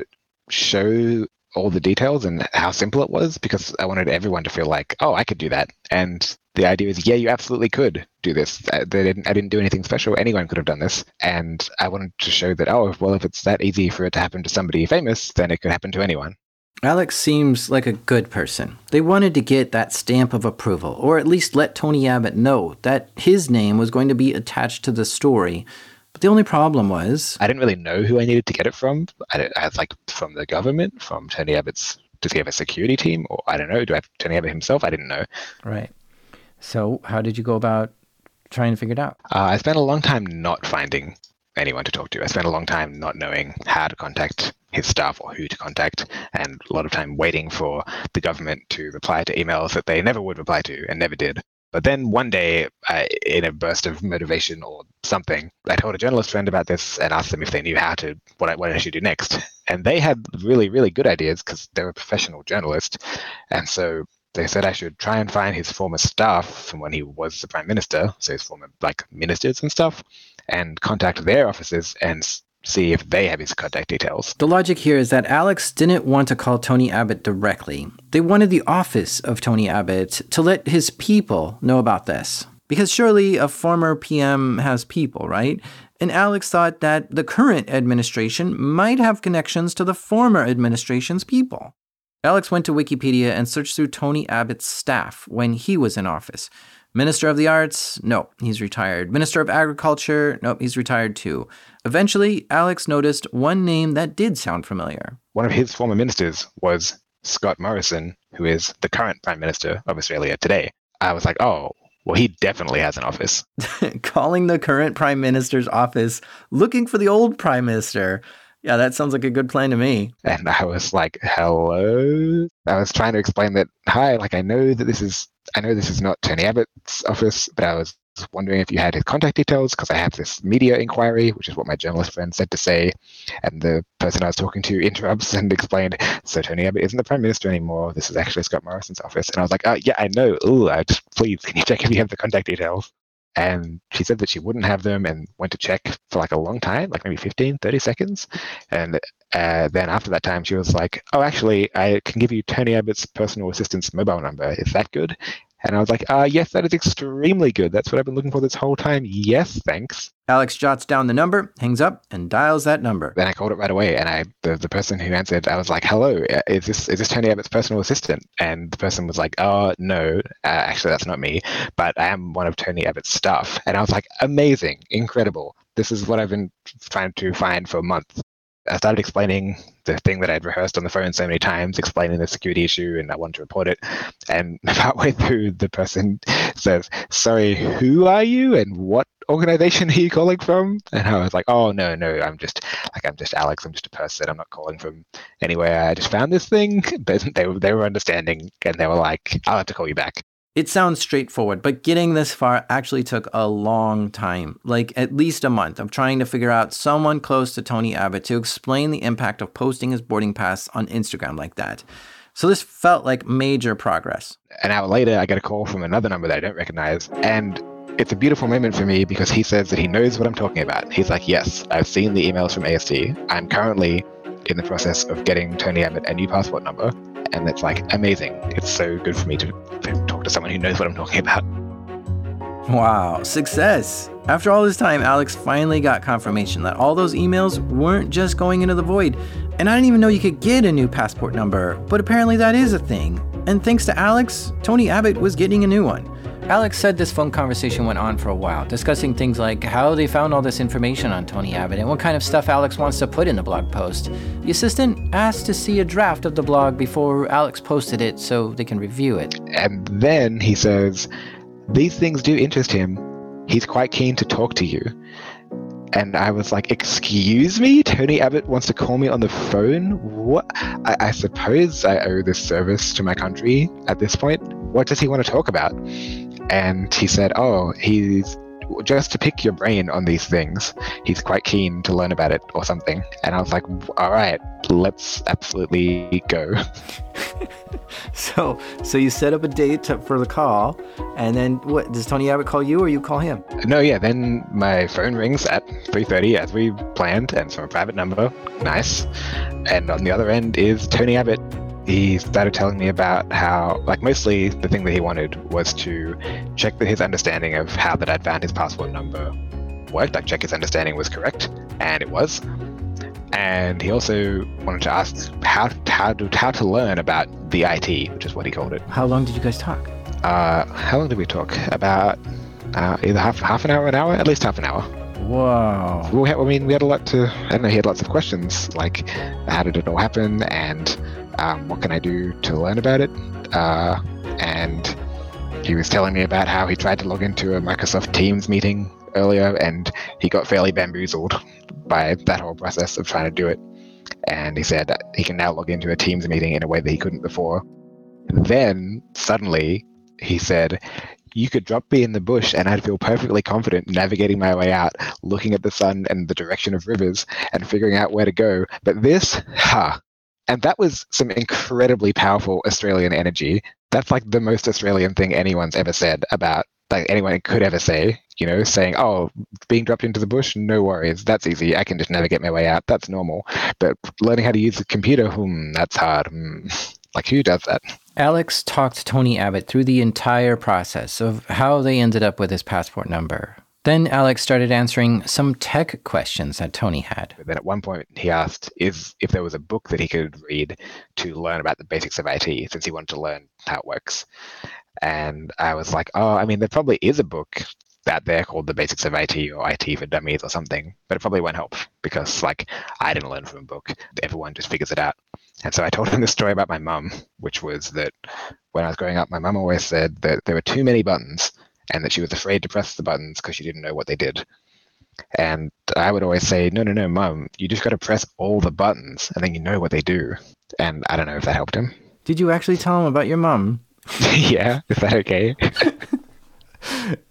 show all the details and how simple it was because I wanted everyone to feel like, oh, I could do that. And the idea is, yeah, you absolutely could do this. I didn't do anything special. Anyone could have done this. And I wanted to show that, oh, well, if it's that easy for it to happen to somebody famous, then it could happen to anyone. Alex seems like a good person. They wanted to get that stamp of approval, or at least let Tony Abbott know that his name was going to be attached to the story. But the only problem was, I didn't really know who I needed to get it from. I was like, from the government, from Tony Abbott's, does he have a security team? Or I don't know, do I have Tony Abbott himself? I didn't know. Right. So how did you go about trying to figure it out? I spent a long time not finding anyone to talk to. I spent a long time not knowing how to contact his staff or who to contact, and a lot of time waiting for the government to reply to emails that they never would reply to and never did. But then one day, in a burst of motivation or something, I told a journalist friend about this and asked them if they knew what I should do next. And they had really, really good ideas because they're a professional journalist. And so they said I should try and find his former staff from when he was the prime minister, so his former ministers and stuff, and contact their offices and see if they have his contact details. The logic here is that Alex didn't want to call Tony Abbott directly. They wanted the office of Tony Abbott to let his people know about this. Because surely a former PM has people, right? And Alex thought that the current administration might have connections to the former administration's people. Alex went to Wikipedia and searched through Tony Abbott's staff when he was in office. Minister of the Arts? No, he's retired. Minister of Agriculture? Nope, he's retired too. Eventually, Alex noticed one name that did sound familiar. One of his former ministers was Scott Morrison, who is the current Prime Minister of Australia today. I was like, oh, well, he definitely has an office. Calling the current Prime Minister's office, looking for the old Prime Minister. Yeah, that sounds like a good plan to me. And I was like, hello? I was trying to explain that, hi, I know this is not Tony Abbott's office, but I was wondering if you had his contact details because I have this media inquiry, which is what my journalist friend said to say. And the person I was talking to interrupts and explained, so Tony Abbott isn't the Prime Minister anymore. This is actually Scott Morrison's office. And I was like, yeah, I know. Please, can you check if you have the contact details? And she said that she wouldn't have them and went to check for like a long time, like maybe 15, 30 seconds. And then after that time, she was like, oh, actually, I can give you Tony Abbott's personal assistant's mobile number. Is that good? And I was like, yes, that is extremely good. That's what I've been looking for this whole time. Yes, thanks. Alex jots down the number, hangs up, and dials that number. Then I called it right away, and the person who answered, I was like, hello, is this Tony Abbott's personal assistant? And the person was like, oh, no, actually, that's not me, but I am one of Tony Abbott's staff. And I was like, amazing, incredible. This is what I've been trying to find for months. I started explaining the thing that I'd rehearsed on the phone so many times, explaining the security issue, and I wanted to report it. And partway through, the person says, sorry, who are you and what organization are you calling from? And I was like, oh, no, I'm just Alex. I'm just a person. I'm not calling from anywhere. I just found this thing. But they were understanding, and they were like, I'll have to call you back. It sounds straightforward, but getting this far actually took a long time, like at least a month of trying to figure out someone close to Tony Abbott to explain the impact of posting his boarding pass on Instagram like that. So this felt like major progress. An hour later, I get a call from another number that I don't recognize, and it's a beautiful moment for me because he says that he knows what I'm talking about. He's like, yes, I've seen the emails from AST. I'm currently in the process of getting Tony Abbott a new passport number. And it's like amazing. It's so good for me to talk to someone who knows what I'm talking about. Wow, success! After all this time, Alex finally got confirmation that all those emails weren't just going into the void. And I didn't even know you could get a new passport number, but apparently that is a thing. And thanks to Alex, Tony Abbott was getting a new one. Alex said this phone conversation went on for a while, discussing things like how they found all this information on Tony Abbott and what kind of stuff Alex wants to put in the blog post. The assistant asked to see a draft of the blog before Alex posted it so they can review it. And then he says, these things do interest him. He's quite keen to talk to you. And I was like, excuse me? Tony Abbott wants to call me on the phone? What? I suppose I owe this service to my country at this point. What does he want to talk about? And he said, he's just to pick your brain on these things. He's quite keen to learn about it or something. And I was like, all right, let's absolutely go. So you set up a date for the call, and then what? Does Tony Abbott call you or you call him? No, yeah, then my phone rings at 3:30 as we planned, and it's from a private number. Nice. And on the other end is Tony Abbott. He started telling me about how, like, mostly the thing that he wanted was to check that his understanding of how that I'd found his passport number worked, like check his understanding was correct, and it was. And he also wanted to ask how to learn about the IT, which is what he called it. How long did you guys talk? How long did we talk? About either half an hour, at least half an hour. Wow. We had a lot to, I don't know, he had lots of questions, like how did it all happen, and what can I do to learn about it? And he was telling me about how he tried to log into a Microsoft Teams meeting earlier, and he got fairly bamboozled by that whole process of trying to do it. And he said that he can now log into a Teams meeting in a way that he couldn't before. And then suddenly he said, you could drop me in the bush and I'd feel perfectly confident navigating my way out, looking at the sun and the direction of rivers and figuring out where to go. But this, And that was some incredibly powerful Australian energy. That's like the most Australian thing anyone's ever said about, like anyone could ever say, you know, saying, oh, being dropped into the bush, no worries. That's easy. I can just navigate my way out. That's normal. But learning how to use a computer, that's hard. Like, who does that? Alex talked Tony Abbott through the entire process of how they ended up with his passport number. Then Alex started answering some tech questions that Tony had. But then at one point he asked if there was a book that he could read to learn about the basics of IT, since he wanted to learn how it works. And I was like, there probably is a book out there called The Basics of IT or IT for Dummies or something, but it probably won't help because, like, I didn't learn from a book. Everyone just figures it out. And so I told him this story about my mum, which was that when I was growing up, my mum always said that there were too many buttons and that she was afraid to press the buttons because she didn't know what they did. And I would always say, no, Mum, you just got to press all the buttons and then you know what they do. And I don't know if that helped him. Did you actually tell him about your mum? Yeah, is that okay?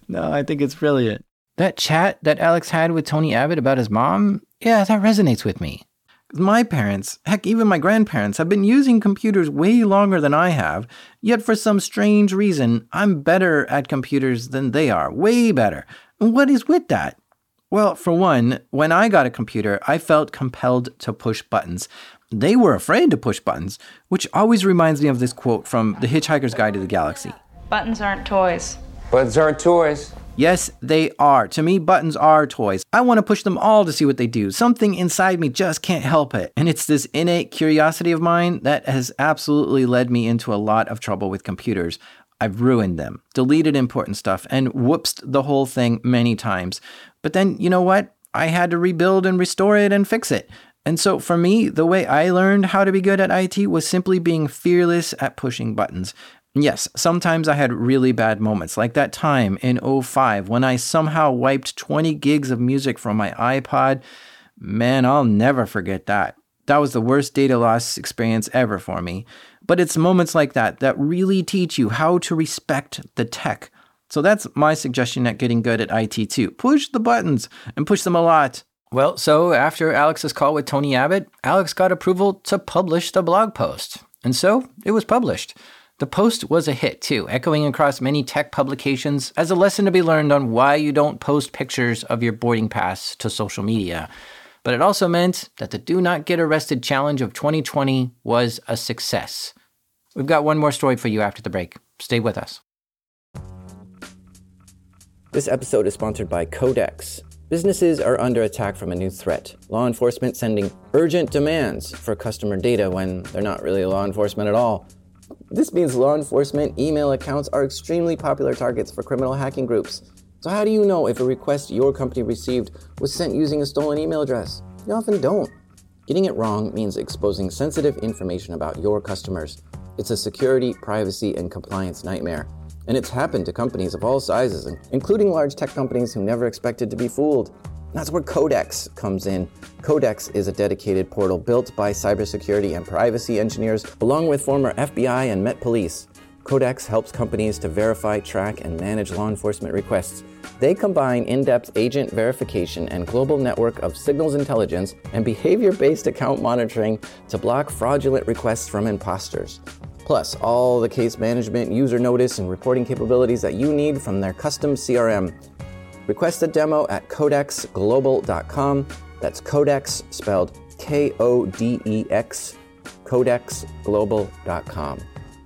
No, I think it's brilliant. That chat that Alex had with Tony Abbott about his mom, yeah, that resonates with me. My parents, heck, even my grandparents, have been using computers way longer than I have, yet for some strange reason, I'm better at computers than they are, way better. And what is with that? Well, for one, when I got a computer, I felt compelled to push buttons. They were afraid to push buttons, which always reminds me of this quote from The Hitchhiker's Guide to the Galaxy. Buttons aren't toys. Buttons aren't toys. Yes, they are. To me, buttons are toys. I want to push them all to see what they do. Something inside me just can't help it. And it's this innate curiosity of mine that has absolutely led me into a lot of trouble with computers. I've ruined them, deleted important stuff, and whoopsed the whole thing many times. But then, you know what? I had to rebuild and restore it and fix it. And so for me, the way I learned how to be good at IT was simply being fearless at pushing buttons. Yes, sometimes I had really bad moments, like that time in 2005 when I somehow wiped 20 gigs of music from my iPod. Man, I'll never forget that. That was the worst data loss experience ever for me. But it's moments like that that really teach you how to respect the tech. So that's my suggestion at getting good at IT too. Push the buttons and push them a lot. Well, so after Alex's call with Tony Abbott, Alex got approval to publish the blog post. And so it was published. The post was a hit, too, echoing across many tech publications as a lesson to be learned on why you don't post pictures of your boarding pass to social media. But it also meant that the Do Not Get Arrested Challenge of 2020 was a success. We've got one more story for you after the break. Stay with us. This episode is sponsored by Codex. Businesses are under attack from a new threat. Law enforcement sending urgent demands for customer data when they're not really law enforcement at all. This means law enforcement email accounts are extremely popular targets for criminal hacking groups. So how do you know if a request your company received was sent using a stolen email address? You often don't. Getting it wrong means exposing sensitive information about your customers. It's a security, privacy, and compliance nightmare. And it's happened to companies of all sizes, including large tech companies who never expected to be fooled. That's where Codex comes in. Codex is a dedicated portal built by cybersecurity and privacy engineers, along with former FBI and Met Police. Codex helps companies to verify, track, and manage law enforcement requests. They combine in-depth agent verification and global network of signals intelligence and behavior-based account monitoring to block fraudulent requests from imposters. Plus, all the case management, user notice, and reporting capabilities that you need from their custom CRM. Request a demo at codexglobal.com. That's Codex spelled K-O-D-E-X, codexglobal.com.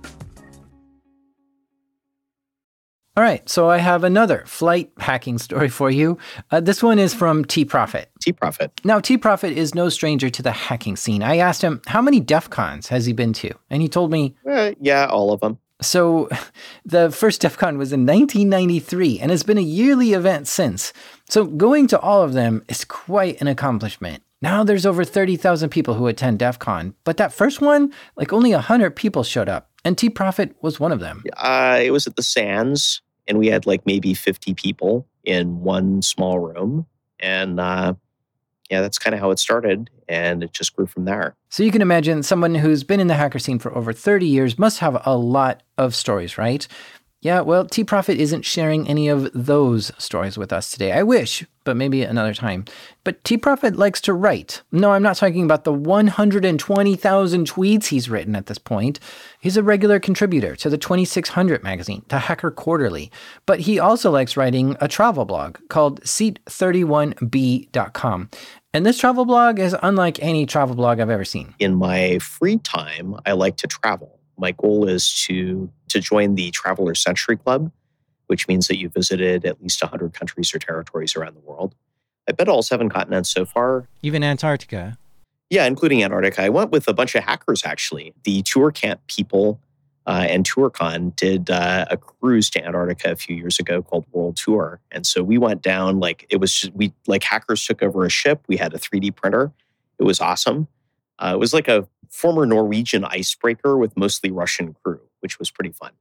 All right, so I have another flight hacking story for you. This one is from T-Profit. T-Profit. Now, T-Profit is no stranger to the hacking scene. I asked him, how many DEF CONs has he been to? And he told me... Yeah, all of them. So the first DEF CON was in 1993 and has been a yearly event since. So going to all of them is quite an accomplishment. Now there's over 30,000 people who attend DEF CON, but that first one, like only 100 people showed up, and T-Profit was one of them. It was at the Sands, and we had like maybe 50 people in one small room, and that's kind of how it started, and it just grew from there. So you can imagine someone who's been in the hacker scene for over 30 years must have a lot of stories, right? Yeah, well, T-Profit isn't sharing any of those stories with us today. I wish, but maybe another time. But T-Profit likes to write. No, I'm not talking about the 120,000 tweets he's written at this point. He's a regular contributor to the 2600 magazine, to Hacker Quarterly. But he also likes writing a travel blog called Seat31b.com. And this travel blog is unlike any travel blog I've ever seen. In my free time, I like to travel. My goal is to join the Traveler Century Club, which means that you visited at least 100 countries or territories around the world. I've been to all 7 continents so far. Even Antarctica. Yeah, including Antarctica. I went with a bunch of hackers, actually. The Tour Camp people and TourCon did a cruise to Antarctica a few years ago called World Tour. And so we went down, hackers took over a ship. We had a 3D printer. It was awesome. It was like a former Norwegian icebreaker with mostly Russian crew, which was pretty fun.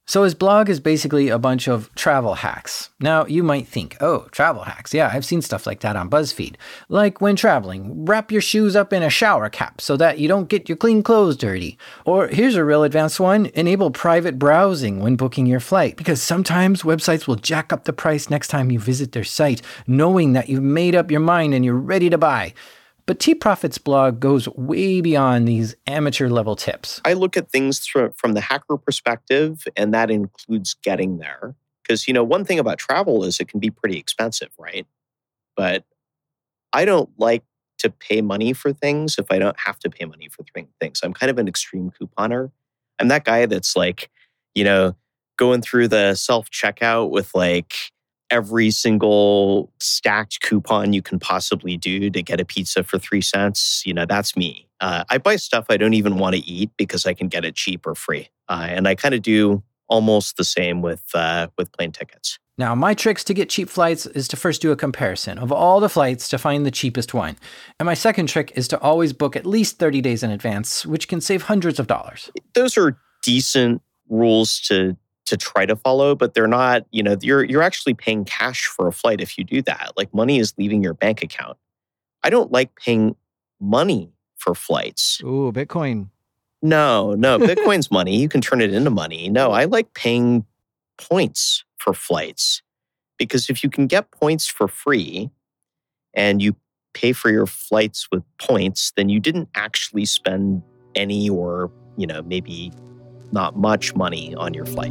So his blog is basically a bunch of travel hacks. Now, you might think, oh, travel hacks. Yeah, I've seen stuff like that on BuzzFeed. Like when traveling, wrap your shoes up in a shower cap so that you don't get your clean clothes dirty. Or here's a real advanced one, enable private browsing when booking your flight, because sometimes websites will jack up the price next time you visit their site, knowing that you've made up your mind and you're ready to buy. But T-Profit's blog goes way beyond these amateur-level tips. I look at things from the hacker perspective, and that includes getting there. Because, one thing about travel is it can be pretty expensive, right? But I don't like to pay money for things if I don't have to pay money for things. I'm kind of an extreme couponer. I'm that guy that's going through the self-checkout with every single stacked coupon you can possibly do to get a pizza for 3 cents. That's me. I buy stuff I don't even want to eat because I can get it cheap or free. And I kind of do almost the same with plane tickets. Now, my tricks to get cheap flights is to first do a comparison of all the flights to find the cheapest one. And my second trick is to always book at least 30 days in advance, which can save hundreds of dollars. Those are decent rules to try to follow, but they're not, you're actually paying cash for a flight if you do that. Money is leaving your bank account. I don't like paying money for flights. Ooh, Bitcoin. No, Bitcoin's money. You can turn it into money. No, I like paying points for flights because if you can get points for free and you pay for your flights with points, then you didn't actually spend any or, maybe not much money on your flight.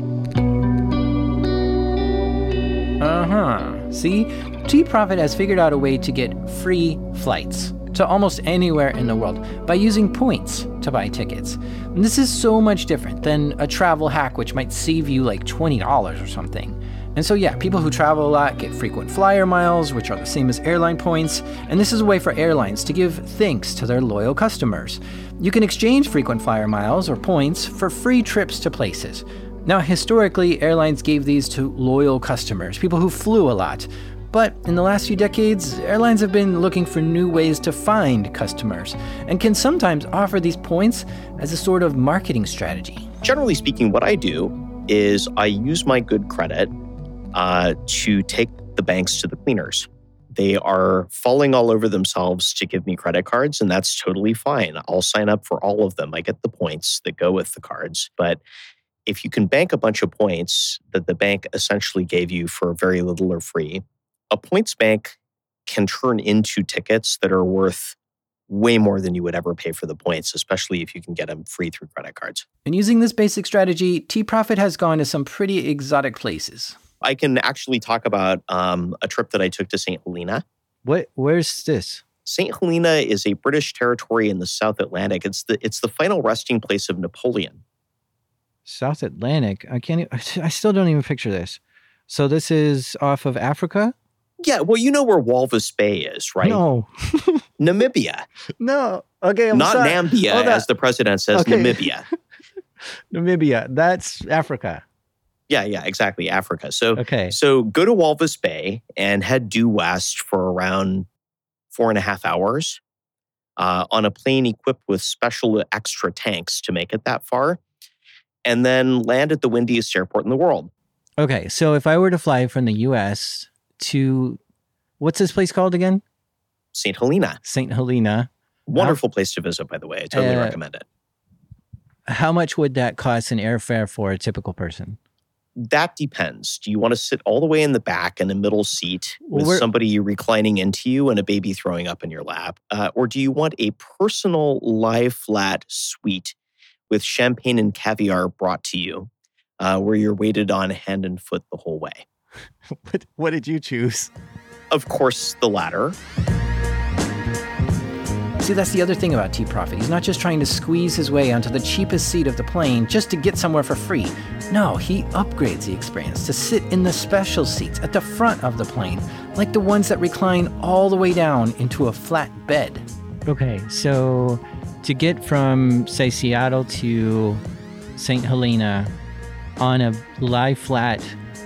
See, T-Profit has figured out a way to get free flights to almost anywhere in the world by using points to buy tickets. And this is so much different than a travel hack, which might save you $20 or something. And so yeah, people who travel a lot get frequent flyer miles, which are the same as airline points, and this is a way for airlines to give thanks to their loyal customers. You can exchange frequent flyer miles or points for free trips to places. Now, historically, airlines gave these to loyal customers, people who flew a lot. But in the last few decades, airlines have been looking for new ways to find customers and can sometimes offer these points as a sort of marketing strategy. Generally speaking, what I do is I use my good credit to take the banks to the cleaners. They are falling all over themselves to give me credit cards, and that's totally fine. I'll sign up for all of them. I get the points that go with the cards. But if you can bank a bunch of points that the bank essentially gave you for very little or free, a points bank can turn into tickets that are worth way more than you would ever pay for the points, especially if you can get them free through credit cards. And using this basic strategy, T-Profit has gone to some pretty exotic places. I can actually talk about a trip that I took to St. Helena. Where's this? St. Helena is a British territory in the South Atlantic. It's the final resting place of Napoleon. South Atlantic? I still don't even picture this. So this is off of Africa? Yeah, well, you know where Walvis Bay is, right? No. Namibia. No. Okay, I'm Not sorry. Nambia, as the president says, Okay. Namibia. Namibia. That's Africa. Yeah, exactly, Africa. So Okay. So go to Walvis Bay and head due west for around 4.5 hours on a plane equipped with special extra tanks to make it that far, and then land at the windiest airport in the world. Okay, so if I were to fly from the U.S. to, what's this place called again? St. Helena. St. Helena. Wonderful place to visit, by the way. I totally recommend it. How much would that cost in airfare for a typical person? That depends. Do you want to sit all the way in the back in a middle seat with Well, somebody reclining into you and a baby throwing up in your lap? Or do you want a personal lie flat suite with champagne and caviar brought to you where you're waited on hand and foot the whole way? What did you choose? Of course, the latter. See, that's the other thing about T-Profit. He's not just trying to squeeze his way onto the cheapest seat of the plane just to get somewhere for free. No, he upgrades the experience to sit in the special seats at the front of the plane, like the ones that recline all the way down into a flat bed. Okay, so to get from, say, Seattle to St. Helena on a lie flat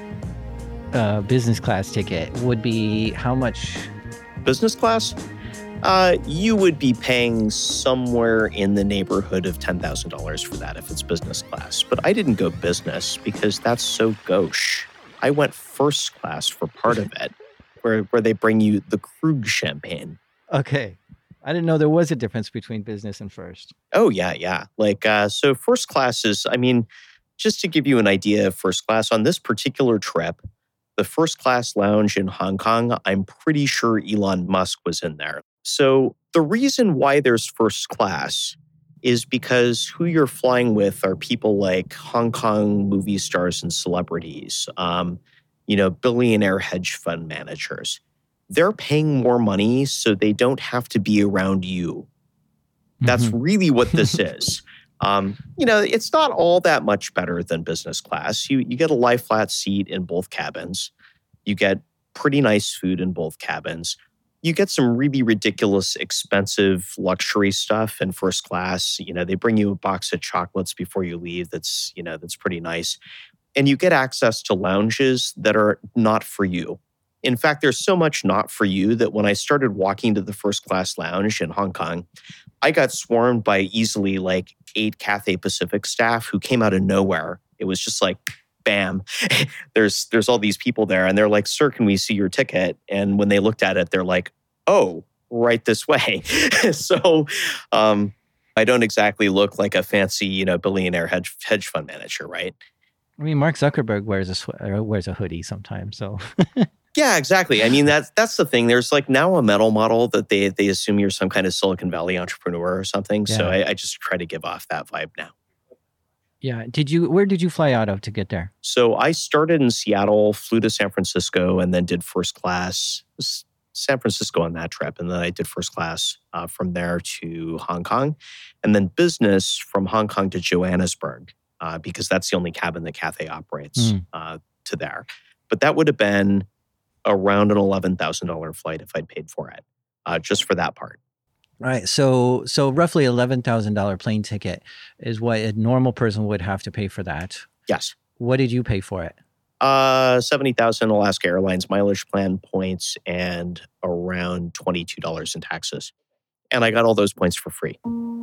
business class ticket would be how much? Business class? You would be paying somewhere in the neighborhood of $10,000 for that if it's business class. But I didn't go business because that's so gauche. I went first class for part of it, where they bring you the Krug champagne. Okay. I didn't know there was a difference between business and first. Oh, yeah. So first class is, just to give you an idea of first class, on this particular trip, the first class lounge in Hong Kong, I'm pretty sure Elon Musk was in there. So the reason why there's first class is because who you're flying with are people like Hong Kong movie stars and celebrities, billionaire hedge fund managers. They're paying more money so they don't have to be around you. That's really what this is. It's not all that much better than business class. You get a lie flat seat in both cabins. You get pretty nice food in both cabins. You get some really ridiculous, expensive luxury stuff in first class. They bring you a box of chocolates before you leave. That's pretty nice. And you get access to lounges that are not for you. In fact, there's so much not for you that when I started walking to the first class lounge in Hong Kong, I got swarmed by easily like 8 Cathay Pacific staff who came out of nowhere. It was just like, bam, there's all these people there. And they're like, sir, can we see your ticket? And when they looked at it, they're like, oh, right this way. So I don't exactly look like a fancy, billionaire hedge fund manager, right? Mark Zuckerberg wears a hoodie sometimes, so... Yeah, exactly. That's the thing. There's like now a mental model that they assume you're some kind of Silicon Valley entrepreneur or something. Yeah. So I just try to give off that vibe now. Yeah. Where did you fly out of to get there? So I started in Seattle, flew to San Francisco, and then did first class San Francisco on that trip. And then I did first class from there to Hong Kong, and then business from Hong Kong to Johannesburg because that's the only cabin that Cathay operates to there. But that would have been around an $11,000 flight if I'd paid for it, just for that part. Right. So roughly $11,000 plane ticket is what a normal person would have to pay for that. Yes. What did you pay for it? $70,000 Alaska Airlines mileage plan points and around $22 in taxes. And I got all those points for free.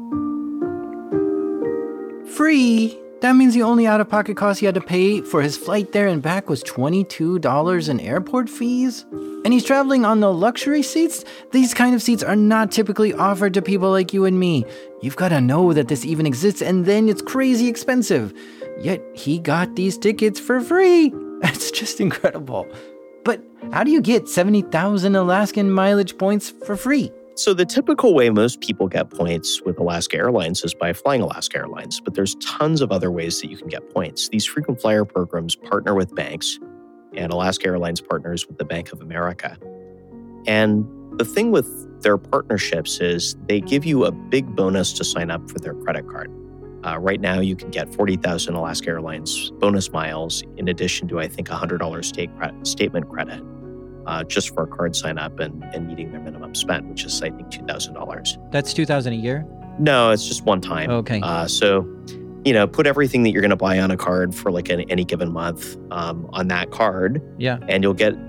Free? That means the only out-of-pocket cost he had to pay for his flight there and back was $22 in airport fees? And he's traveling on the luxury seats? These kind of seats are not typically offered to people like you and me. You've got to know that this even exists, and then it's crazy expensive. Yet he got these tickets for free. That's just incredible. But how do you get 70,000 Alaskan mileage points for free? So the typical way most people get points with Alaska Airlines is by flying Alaska Airlines, but there's tons of other ways that you can get points. These frequent flyer programs partner with banks, and Alaska Airlines partners with the Bank of America. And the thing with their partnerships is they give you a big bonus to sign up for their credit card. Right now, you can get 40,000 Alaska Airlines bonus miles in addition to, I think, $100 statement credit. Just for a card sign up and meeting their minimum spend, which is, I think, $2,000. That's $2,000 a year? No, it's just one time. Okay. So, put everything that you're going to buy on a card for like any given month on that card. Yeah. And you'll get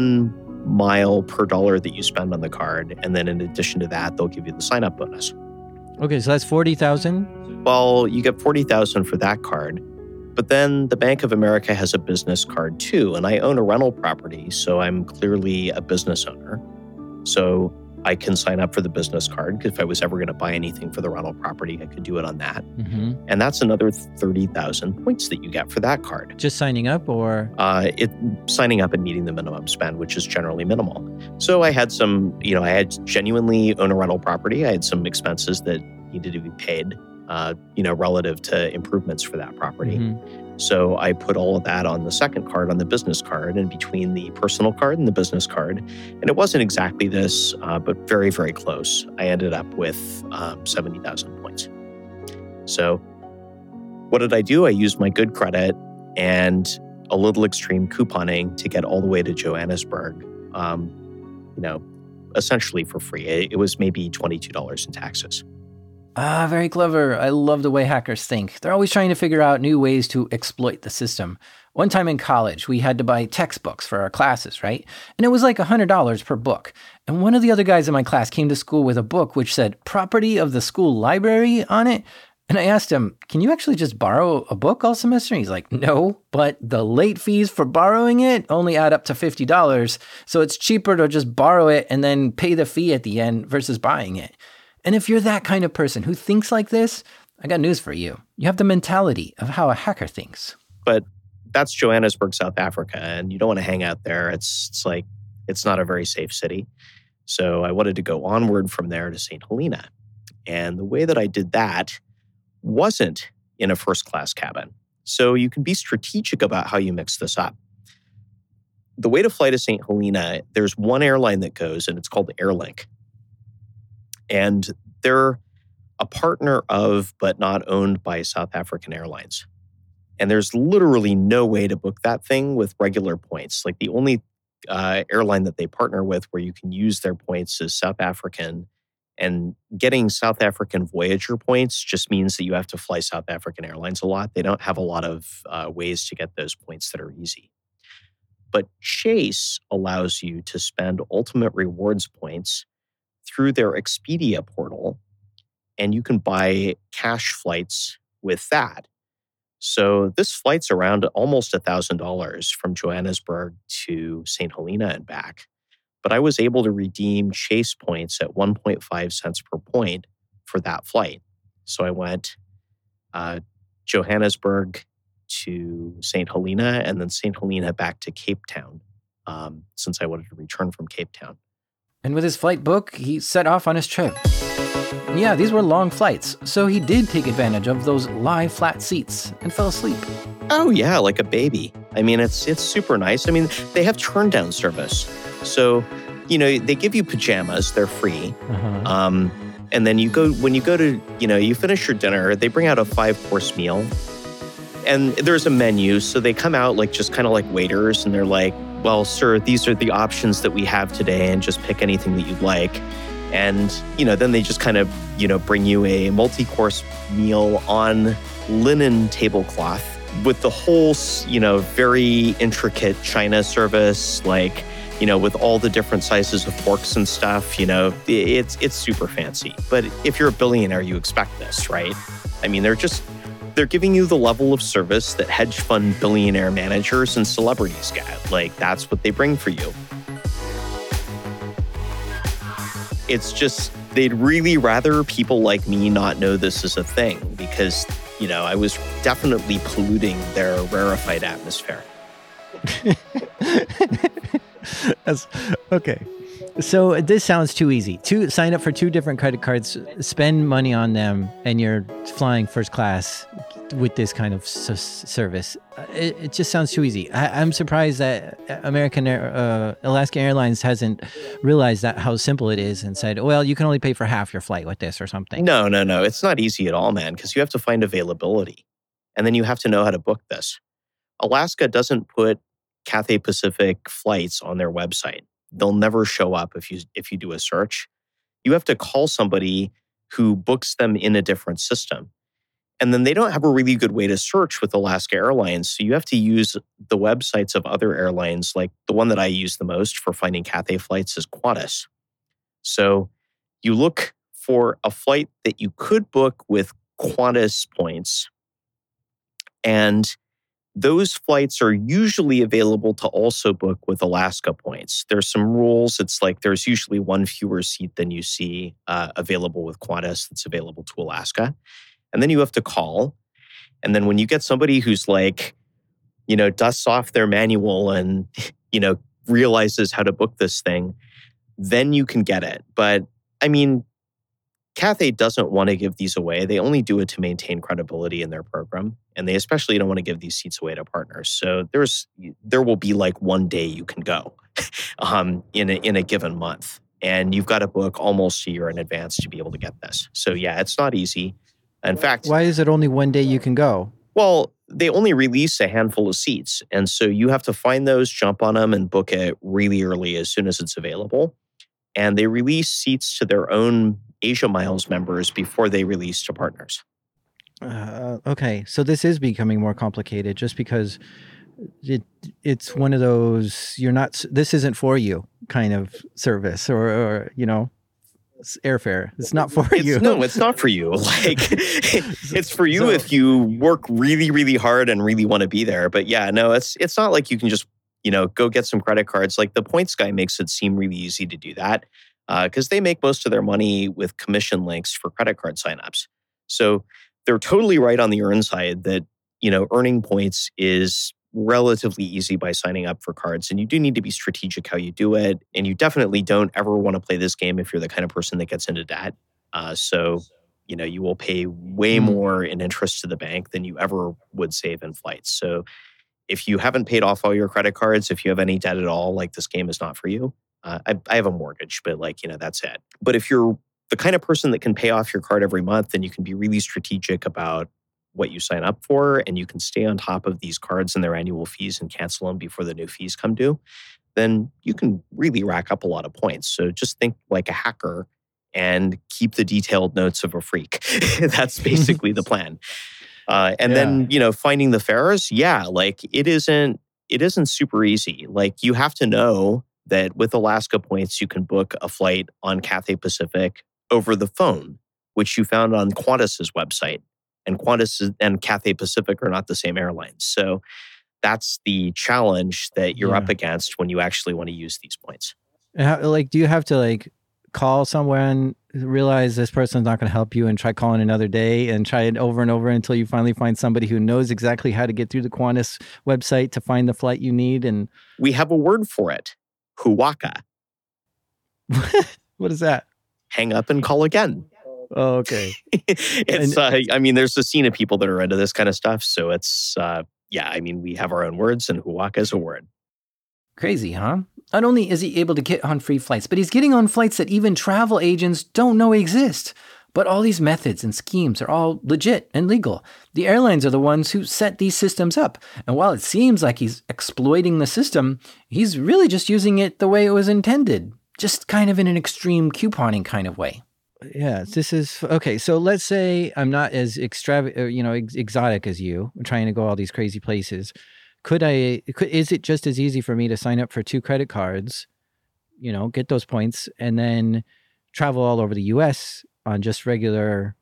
1 mile per dollar that you spend on the card. And then in addition to that, they'll give you the sign up bonus. Okay, so that's 40,000? Well, you get 40,000 for that card. But then the Bank of America has a business card too, and I own a rental property, so I'm clearly a business owner. So I can sign up for the business card. If I was ever going to buy anything for the rental property, I could do it on that. Mm-hmm. And that's another 30,000 points that you get for that card. Just signing up or? Signing up and meeting the minimum spend, which is generally minimal. So I had I had genuinely own a rental property. I had some expenses that needed to be paid. Relative to improvements for that property. Mm-hmm. So I put all of that on the second card, on the business card, and between the personal card and the business card. And it wasn't exactly this, but very, very close. I ended up with 70,000 points. So what did I do? I used my good credit and a little extreme couponing to get all the way to Johannesburg, essentially for free. It was maybe $22 in taxes. Ah, very clever. I love the way hackers think. They're always trying to figure out new ways to exploit the system. One time in college, we had to buy textbooks for our classes, right? And it was like $100 per book. And one of the other guys in my class came to school with a book which said property of the school library on it. And I asked him, can you actually just borrow a book all semester? And he's like, no, but the late fees for borrowing it only add up to $50. So it's cheaper to just borrow it and then pay the fee at the end versus buying it. And if you're that kind of person who thinks like this, I got news for you. You have the mentality of how a hacker thinks. But that's Johannesburg, South Africa, and you don't want to hang out there. It's not a very safe city. So I wanted to go onward from there to St. Helena. And the way that I did that wasn't in a first-class cabin. So you can be strategic about how you mix this up. The way to fly to St. Helena, there's one airline that goes, and it's called Airlink. And they're a partner of, but not owned by, South African Airlines. And there's literally no way to book that thing with regular points. Like the only airline that they partner with where you can use their points is South African. And getting South African Voyager points just means that you have to fly South African Airlines a lot. They don't have a lot of ways to get those points that are easy. But Chase allows you to spend Ultimate Rewards points through their Expedia portal, and you can buy cash flights with that. So this flight's around almost $1,000 from Johannesburg to St. Helena and back. But I was able to redeem Chase points at 1.5 cents per point for that flight. So I went Johannesburg to St. Helena and then St. Helena back to Cape Town since I wanted to return from Cape Town. And with his flight book, he set off on his trip. Yeah, these were long flights, so he did take advantage of those lie flat seats and fell asleep. Oh yeah, like a baby. I mean, it's super nice. I mean, they have turn down service. So, they give you pajamas, they're free. Uh-huh. And then you finish your dinner, they bring out a 5-course meal. And there's a menu, so they come out just kind of like waiters, and they're like, well, sir, these are the options that we have today, and just pick anything that you'd like. And, then they just kind of, bring you a multi-course meal on linen tablecloth with the whole, very intricate China service, with all the different sizes of forks and stuff, it's super fancy. But if you're a billionaire, you expect this, right? I mean, they're giving you the level of service that hedge fund billionaire managers and celebrities get. That's what they bring for you. It's just, they'd really rather people like me not know this is a thing because, I was definitely polluting their rarefied atmosphere. That's okay. So this sounds too easy. Sign up for 2 different credit cards, spend money on them, and you're flying first class with this kind of service. It just sounds too easy. I'm surprised that Alaska Airlines hasn't realized that how simple it is and said, well, you can only pay for half your flight with this or something. No. It's not easy at all, man, because you have to find availability. And then you have to know how to book this. Alaska doesn't put Cathay Pacific flights on their website. They'll never show up if you do a search. You have to call somebody who books them in a different system. And then they don't have a really good way to search with Alaska Airlines. So you have to use the websites of other airlines. Like the one that I use the most for finding Cathay flights is Qantas. So you look for a flight that you could book with Qantas points. And those flights are usually available to also book with Alaska points. There's some rules. It's there's usually one fewer seat than you see available with Qantas that's available to Alaska. And then you have to call. And then when you get somebody who's dusts off their manual and, realizes how to book this thing, then you can get it. But I mean, Cathay doesn't want to give these away. They only do it to maintain credibility in their program. And they especially don't want to give these seats away to partners. So there will be one day you can go in a given month. And you've got to book almost a year in advance to be able to get this. So yeah, it's not easy. In fact, why is it only one day you can go? Well, they only release a handful of seats. And so you have to find those, jump on them, and book it really early as soon as it's available. And they release seats to their own Asia Miles members before they release to partners. Okay, so this is becoming more complicated just because it's one of those this isn't for you kind of service or airfare. It's not for you. No, it's not for you. Like it's for you if you work really, really hard and really want to be there. But yeah, no, it's not like you can just, go get some credit cards. Like the Points guy makes it seem really easy to do that because they make most of their money with commission links for credit card signups. So they're totally right on the earn side that, earning points is relatively easy by signing up for cards. And you do need to be strategic how you do it. And you definitely don't ever want to play this game if you're the kind of person that gets into debt. So you will pay way more in interest to the bank than you ever would save in flights. So if you haven't paid off all your credit cards, if you have any debt at all, like this game is not for you. I have a mortgage, but that's it. But if you're the kind of person that can pay off your card every month, then you can be really strategic about what you sign up for, and you can stay on top of these cards and their annual fees and cancel them before the new fees come due, then you can really rack up a lot of points. So just think like a hacker and keep the detailed notes of a freak. That's basically the plan. Then, finding the fares, it isn't super easy. Like you have to know that with Alaska Points, you can book a flight on Cathay Pacific over the phone, which you found on Qantas's website. And Qantas and Cathay Pacific are not the same airlines. So that's the challenge that you're up against when you actually want to use these points. Do you have to call someone, realize this person's not going to help you and try calling another day and try it over and over until you finally find somebody who knows exactly how to get through the Qantas website to find the flight you need? And we have a word for it. Huaka. What is that? Hang up and call again. Oh, okay. It's, there's a scene of people that are into this kind of stuff. So it's, we have our own words and Huaka is a word. Crazy, huh? Not only is he able to get on free flights, but he's getting on flights that even travel agents don't know exist. But all these methods and schemes are all legit and legal. The airlines are the ones who set these systems up. And while it seems like he's exploiting the system, he's really just using it the way it was intended. Just kind of in an extreme couponing kind of way. Yeah, this is okay. So let's say I'm not as exotic as you. I'm trying to go all these crazy places. Is it just as easy for me to sign up for 2 credit cards, get those points, and then travel all over the U.S. on just regular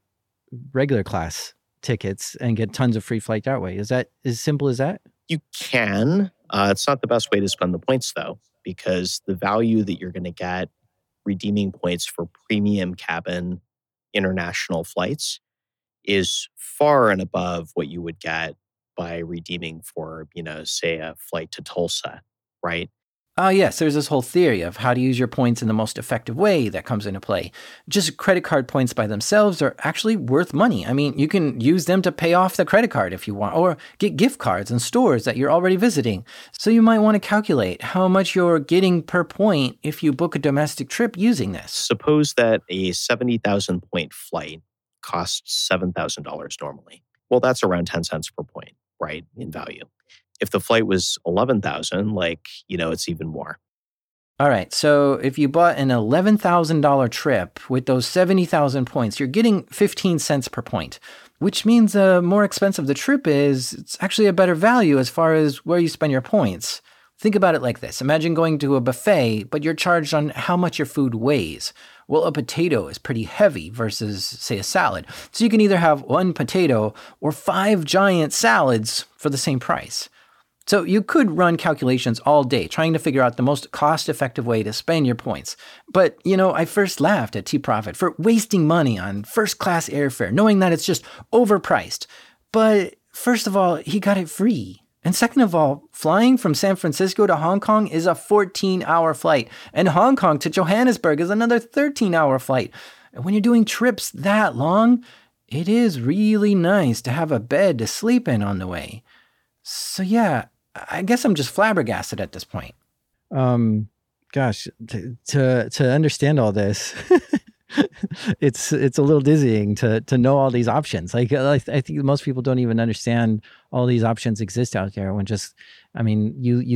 class tickets and get tons of free flight that way? Is that as simple as that? You can. It's not the best way to spend the points, though, because the value that you're going to get redeeming points for premium cabin international flights is far and above what you would get by redeeming for, say a flight to Tulsa, right? Oh, yes, there's this whole theory of how to use your points in the most effective way that comes into play. Just credit card points by themselves are actually worth money. I mean, you can use them to pay off the credit card if you want, or get gift cards in stores that you're already visiting. So you might want to calculate how much you're getting per point if you book a domestic trip using this. Suppose that a 70,000 point flight costs $7,000 normally. Well, that's around 10 cents per point, right, in value. If the flight was 11,000, it's even more. All right. So if you bought an $11,000 trip with those 70,000 points, you're getting 15 cents per point, which means the more expensive the trip is, it's actually a better value as far as where you spend your points. Think about it like this. Imagine going to a buffet, but you're charged on how much your food weighs. Well, a potato is pretty heavy versus, say, a salad. So you can either have 1 potato or 5 giant salads for the same price. So you could run calculations all day trying to figure out the most cost-effective way to spend your points. But, I first laughed at T-Profit for wasting money on first-class airfare, knowing that it's just overpriced. But first of all, he got it free. And second of all, flying from San Francisco to Hong Kong is a 14-hour flight. And Hong Kong to Johannesburg is another 13-hour flight. And when you're doing trips that long, it is really nice to have a bed to sleep in on the way. So yeah, I guess I'm just flabbergasted at this point. Gosh, to understand all this, it's a little dizzying to know all these options. I think most people don't even understand all these options exist out there. When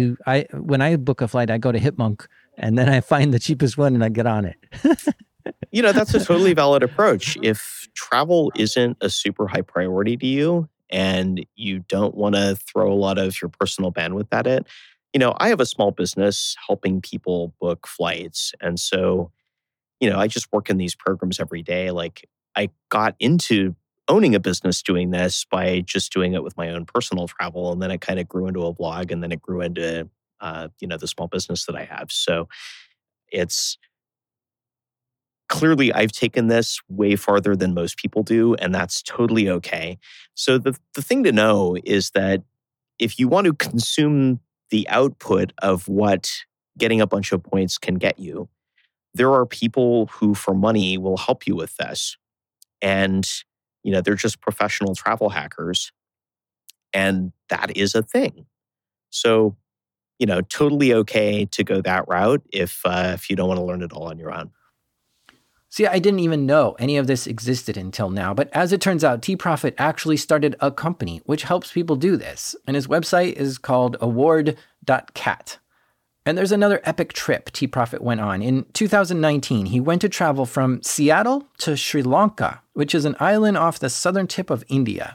when I book a flight, I go to Hipmunk and then I find the cheapest one and I get on it. That's a totally valid approach. If travel isn't a super high priority to you and you don't want to throw a lot of your personal bandwidth at it, I have a small business helping people book flights. And so, I just work in these programs every day. Like, I got into owning a business doing this by just doing it with my own personal travel. And then it kind of grew into a blog, and then it grew into, the small business that I have. So it's clearly I've taken this way farther than most people do, and that's totally okay. So the thing to know is that if you want to consume the output of what getting a bunch of points can get you, there are people who for money will help you with this. And, they're just professional travel hackers. And that is a thing. So, totally okay to go that route if you don't want to learn it all on your own. See, I didn't even know any of this existed until now, but as it turns out, T-Profit actually started a company which helps people do this, and his website is called award.cat. And there's another epic trip T-Profit went on. In 2019, he went to travel from Seattle to Sri Lanka, which is an island off the southern tip of India.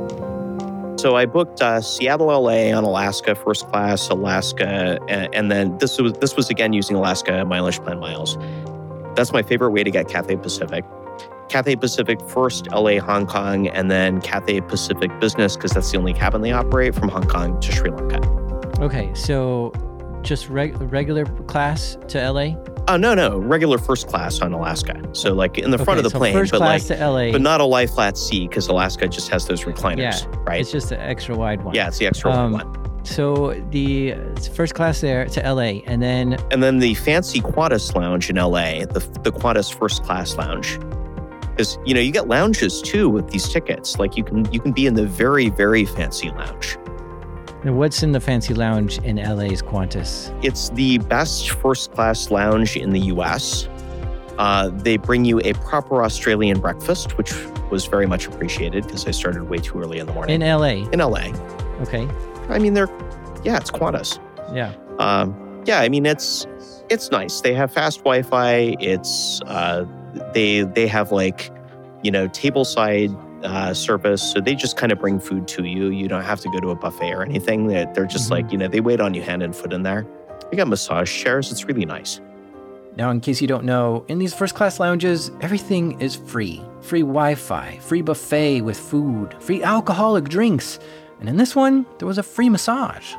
So I booked Seattle, LA on Alaska, first class, Alaska, and then this was again using Alaska mileage plan miles. That's my favorite way to get Cathay Pacific. Cathay Pacific first, LA, Hong Kong, and then Cathay Pacific Business, because that's the only cabin they operate, from Hong Kong to Sri Lanka. Okay, so just regular class to LA? Oh, no, regular first class on Alaska. So like in the front of the plane, first but class like, to LA. but not a lie flat seat, because Alaska just has those recliners, right? It's just the extra wide one. Yeah, it's the extra wide one. So the first class there to LA, and then the fancy Qantas lounge in LA, the Qantas first class lounge. Because you get lounges too with these tickets. Like you can be in the very, very fancy lounge. And what's in the fancy lounge in LA's Qantas? It's the best first class lounge in the US. They bring you a proper Australian breakfast, which was very much appreciated because I started way too early in the morning. In LA? In LA. Okay. I mean, it's Qantas. Yeah. I mean, it's nice. They have fast Wi-Fi. It's, they have like, tableside service. So they just kind of bring food to you. You don't have to go to a buffet or anything. They're just like, they wait on you hand and foot in there. They got massage chairs. It's really nice. Now, in case you don't know, in these first-class lounges, everything is free. Free Wi-Fi, free buffet with food, free alcoholic drinks. And in this one, there was a free massage.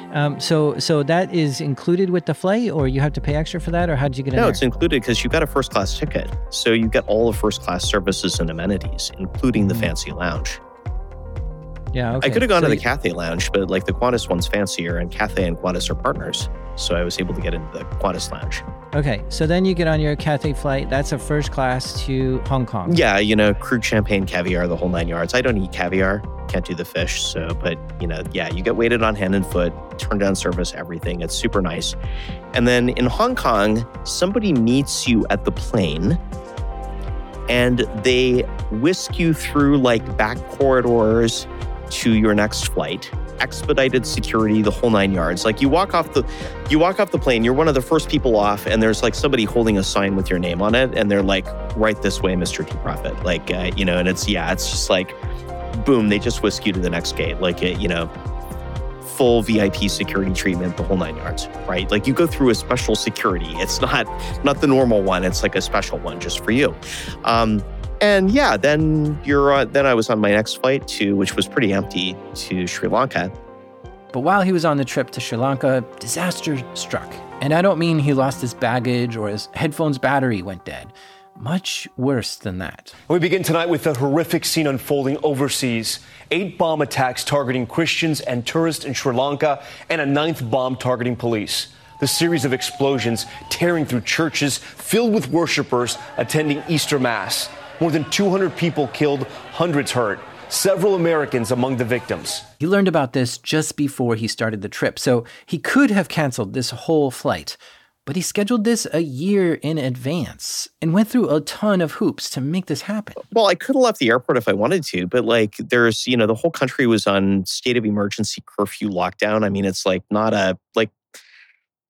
So that is included with the flight, or you have to pay extra for that, or how did you get in there? No, it's included because you got a first-class ticket. So you get all the first-class services and amenities, including the fancy lounge. Yeah, okay. I could have gone to the Cathay lounge, but like the Qantas one's fancier, and Cathay and Qantas are partners. So I was able to get into the Qantas lounge. Okay, so then you get on your Cathay flight. That's a first class to Hong Kong. Yeah, crude champagne, caviar, the whole 9 yards. I don't eat caviar, can't do the fish. So, but you get waited on hand and foot, turn down service, everything. It's super nice. And then in Hong Kong, somebody meets you at the plane and they whisk you through like back corridors to your next flight, expedited security, the whole 9 yards. Like you walk off the plane, you're one of the first people off, and there's like somebody holding a sign with your name on it, and they're like, right this way, Mr. T-Profit. Like, and it's just like, boom, they just whisk you to the next gate. Like, full VIP security treatment, the whole 9 yards, right? Like you go through a special security. It's not the normal one. It's like a special one just for you. And yeah, then I was on my next flight which was pretty empty, to Sri Lanka. But while he was on the trip to Sri Lanka, disaster struck. And I don't mean he lost his baggage or his headphone's battery went dead. Much worse than that. We begin tonight with a horrific scene unfolding overseas. 8 bomb attacks targeting Christians and tourists in Sri Lanka, and a 9th bomb targeting police. The series of explosions tearing through churches filled with worshipers attending Easter Mass. More than 200 people killed, hundreds hurt. Several Americans among the victims. He learned about this just before he started the trip, so he could have canceled this whole flight. But he scheduled this a year in advance and went through a ton of hoops to make this happen. Well, I could have left the airport if I wanted to, but like there's, the whole country was on state of emergency curfew lockdown. I mean, it's like not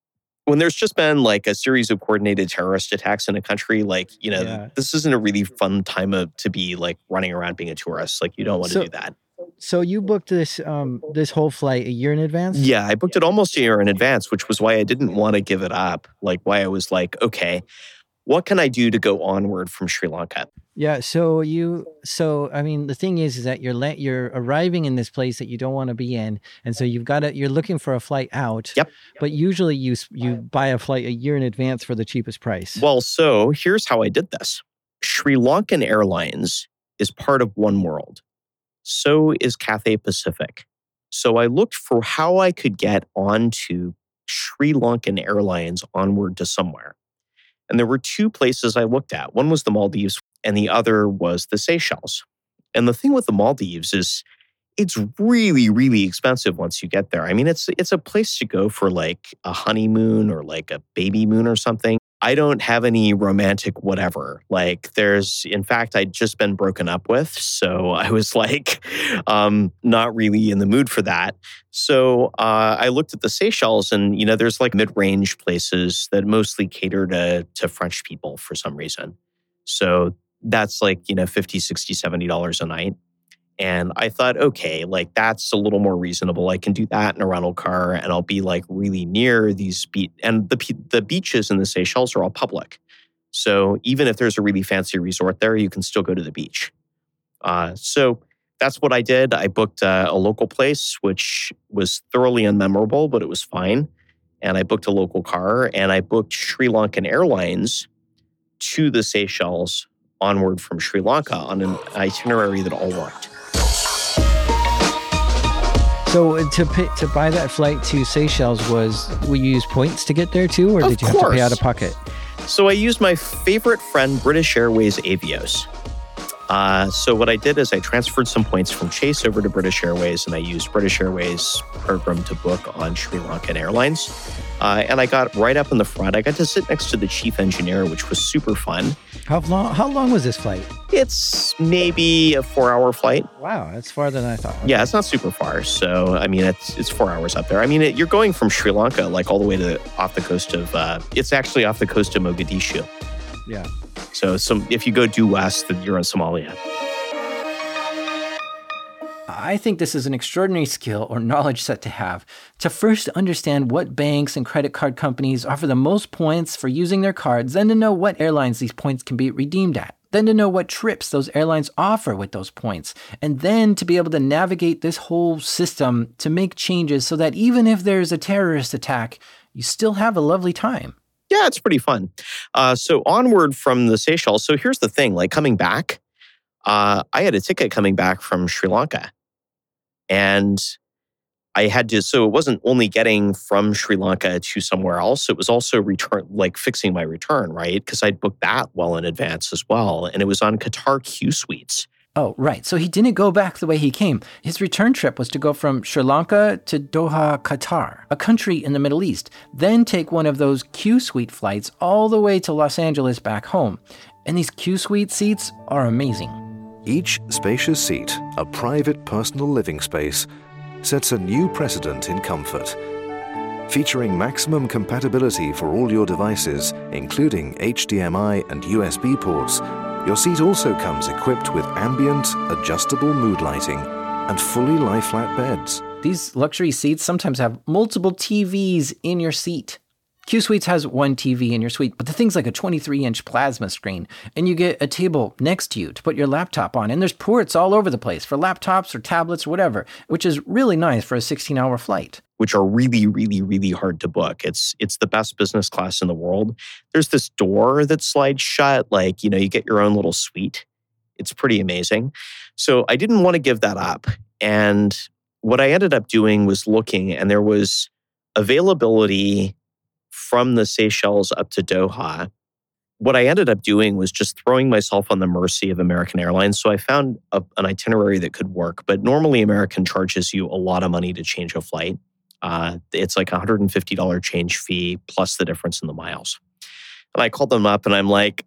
when there's just been like a series of coordinated terrorist attacks in a country, like, this isn't a really fun time to be like running around being a tourist. Like, you don't want to do that. So you booked this this whole flight a year in advance? Yeah, I booked it almost a year in advance, which was why I didn't want to give it up. Like, why I was like, okay, what can I do to go onward from Sri Lanka? Yeah. So I mean, the thing is that you're arriving in this place that you don't want to be in. And so you're looking for a flight out. Yep. But usually you buy a flight a year in advance for the cheapest price. Well, so here's how I did this. Sri Lankan Airlines is part of One World. So is Cathay Pacific. So I looked for how I could get onto Sri Lankan Airlines onward to somewhere. And there were two places I looked at. One was the Maldives and the other was the Seychelles. And the thing with the Maldives is it's really, really expensive once you get there. I mean, it's a place to go for like a honeymoon or like a baby moon or something. I don't have any romantic whatever. Like in fact, I'd just been broken up with. So I was like, not really in the mood for that. So I looked at the Seychelles and, there's like mid-range places that mostly cater to French people for some reason. So that's like, $50, $60, $70 a night. And I thought, okay, like that's a little more reasonable. I can do that in a rental car and I'll be like really near these and the beaches in the Seychelles are all public. So even if there's a really fancy resort there, you can still go to the beach. So that's what I did. I booked a local place, which was thoroughly unmemorable, but it was fine. And I booked a local car and I booked Sri Lankan Airlines to the Seychelles onward from Sri Lanka on an itinerary that all worked. So to buy that flight to Seychelles, will you use points to get there too, or did you have to pay out of pocket? So I used my favorite friend, British Airways Avios. So what I did is I transferred some points from Chase over to British Airways, and I used British Airways program to book on Sri Lankan Airlines. And I got right up in the front. I got to sit next to the chief engineer, which was super fun. How long was this flight? It's maybe a 4-hour flight. Wow, that's farther than I thought. Okay. Yeah, it's not super far. So, I mean, it's 4 hours up there. I mean, you're going from Sri Lanka, like all the way off the coast of, it's actually off the coast of Mogadishu. Yeah. So if you go due west, then you're in Somalia. I think this is an extraordinary skill or knowledge set to have, to first understand what banks and credit card companies offer the most points for using their cards, then to know what airlines these points can be redeemed at, then to know what trips those airlines offer with those points, and then to be able to navigate this whole system to make changes so that even if there's a terrorist attack, you still have a lovely time. Yeah, it's pretty fun. So onward from the Seychelles. So here's the thing, like coming back, I had a ticket coming back from Sri Lanka. And I had to, so it wasn't only getting from Sri Lanka to somewhere else, it was also fixing my return, right? Because I'd booked that well in advance as well. And it was on Qatar Q Suites. Oh, right. So he didn't go back the way he came. His return trip was to go from Sri Lanka to Doha, Qatar, a country in the Middle East, then take one of those Q Suite flights all the way to Los Angeles back home. And these Q Suite seats are amazing. Each spacious seat, a private personal living space, sets a new precedent in comfort. Featuring maximum compatibility for all your devices, including HDMI and USB ports, your seat also comes equipped with ambient, adjustable mood lighting and fully lie-flat beds. These luxury seats sometimes have multiple TVs in your seat. Q Suites has one TV in your suite, but the thing's like a 23-inch plasma screen, and you get a table next to you to put your laptop on, and there's ports all over the place for laptops or tablets or whatever, which is really nice for a 16-hour flight. Which are really, really, really hard to book. It's the best business class in the world. There's this door that slides shut, you get your own little suite. It's pretty amazing. So I didn't want to give that up. And what I ended up doing was looking, and there was availability from the Seychelles up to Doha. What I ended up doing was just throwing myself on the mercy of American Airlines. So I found an itinerary that could work, but normally American charges you a lot of money to change a flight. It's like a $150 change fee plus the difference in the miles. And I called them up and I'm like,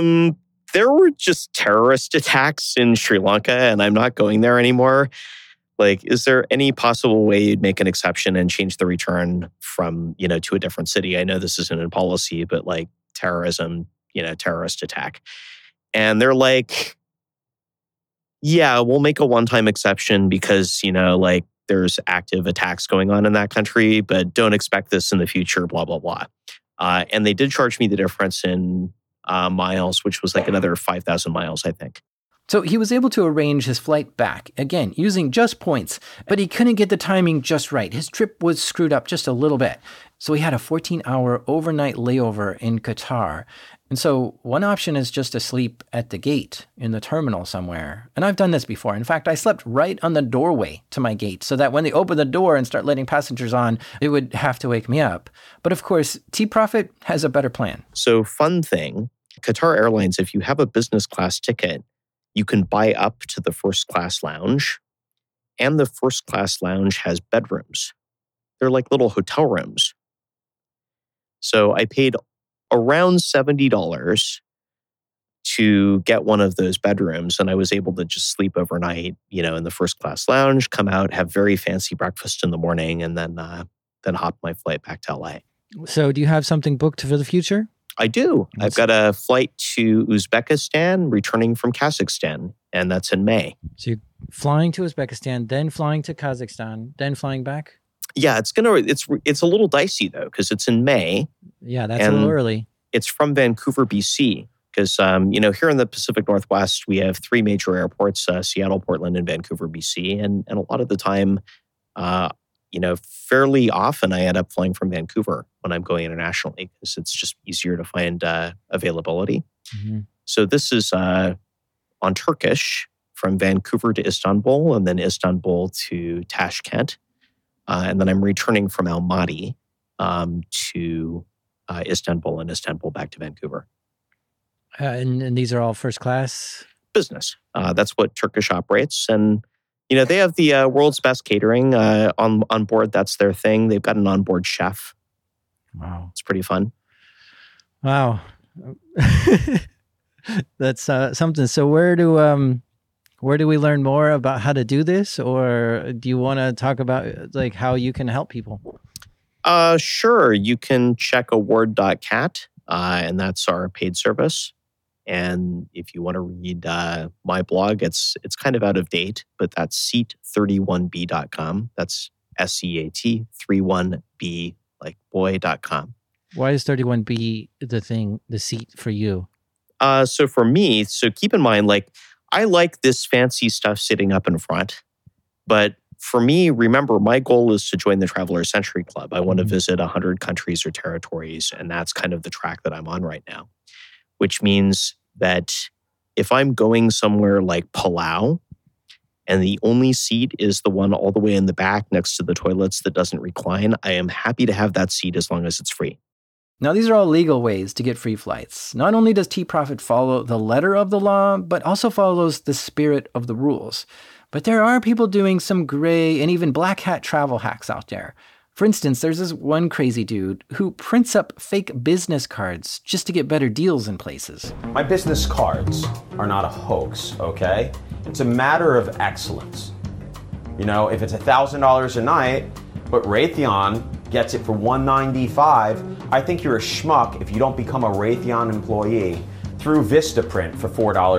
there were just terrorist attacks in Sri Lanka and I'm not going there anymore. Like, is there any possible way you'd make an exception and change the return from, to a different city? I know this isn't in policy, but like terrorism, terrorist attack. And they're like, yeah, we'll make a one-time exception because, there's active attacks going on in that country, but don't expect this in the future, blah, blah, blah. And they did charge me the difference in miles, which was like another 5,000 miles, I think. So he was able to arrange his flight back, again, using just points, but he couldn't get the timing just right. His trip was screwed up just a little bit. So he had a 14-hour overnight layover in Qatar. And so one option is just to sleep at the gate in the terminal somewhere. And I've done this before. In fact, I slept right on the doorway to my gate so that when they open the door and start letting passengers on, it would have to wake me up. But of course, T-Profit has a better plan. So fun thing, Qatar Airlines, if you have a business class ticket, you can buy up to the first class lounge. And the first class lounge has bedrooms. They're like little hotel rooms. So I paid around $70 to get one of those bedrooms. And I was able to just sleep overnight, in the first class lounge, come out, have very fancy breakfast in the morning, and then hop my flight back to LA. So do you have something booked for the future? I do. I've got a flight to Uzbekistan, returning from Kazakhstan, and that's in May. So you're flying to Uzbekistan, then flying to Kazakhstan, then flying back? Yeah, it's a little dicey though, because it's in May. Yeah, that's a little early. It's from Vancouver, BC, because here in the Pacific Northwest, we have 3 major airports: Seattle, Portland, and Vancouver, BC, and a lot of the time, fairly often I end up flying from Vancouver when I'm going internationally because it's just easier to find availability. Mm-hmm. So this is on Turkish from Vancouver to Istanbul, and then Istanbul to Tashkent. And then I'm returning from Almaty to Istanbul, and Istanbul back to Vancouver. And these are all first class? Business. That's what Turkish operates. And, they have the world's best catering on board. That's their thing. They've got an onboard chef. Wow. It's pretty fun. Wow. That's something. So where do we learn more about how to do this? Or do you want to talk about like how you can help people? Sure. You can check award.cat, and that's our paid service. And if you want to read my blog, it's kind of out of date, but that's seat31b.com. That's SEAT 31b, like boy.com. Why is 31b the seat for you? So for me, keep in mind, like, I like this fancy stuff sitting up in front, but for me, remember, my goal is to join the Traveler Century Club. I want to visit 100 countries or territories, and that's kind of the track that I'm on right now, which means that if I'm going somewhere like Palau, and the only seat is the one all the way in the back next to the toilets that doesn't recline, I am happy to have that seat as long as it's free. Now, these are all legal ways to get free flights. Not only does T-Profit follow the letter of the law, but also follows the spirit of the rules. But there are people doing some gray and even black hat travel hacks out there. For instance, there's this one crazy dude who prints up fake business cards just to get better deals in places. My business cards are not a hoax, okay? It's a matter of excellence. If it's $1,000 a night, but Raytheon gets it for $195, I think you're a schmuck if you don't become a Raytheon employee through Vistaprint for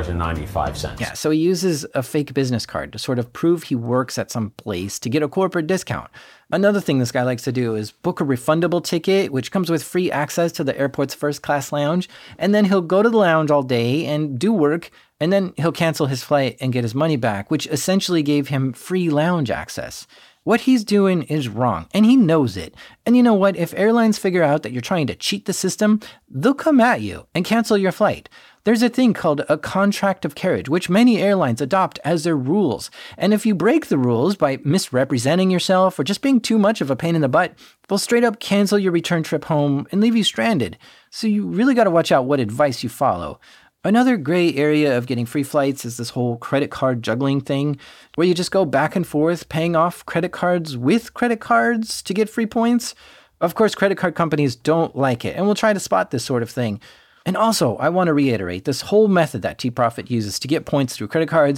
$4.95. Yeah, so he uses a fake business card to sort of prove he works at some place to get a corporate discount. Another thing this guy likes to do is book a refundable ticket, which comes with free access to the airport's first class lounge, and then he'll go to the lounge all day and do work, and then he'll cancel his flight and get his money back, which essentially gave him free lounge access. What he's doing is wrong, and he knows it. And you know what? If airlines figure out that you're trying to cheat the system, they'll come at you and cancel your flight. There's a thing called a contract of carriage, which many airlines adopt as their rules. And if you break the rules by misrepresenting yourself or just being too much of a pain in the butt, they'll straight up cancel your return trip home and leave you stranded. So you really got to watch out what advice you follow. Another gray area of getting free flights is this whole credit card juggling thing, where you just go back and forth paying off credit cards with credit cards to get free points. Of course, credit card companies don't like it, and will try to spot this sort of thing. And also, I want to reiterate, this whole method that T-Profit uses to get points through credit cards,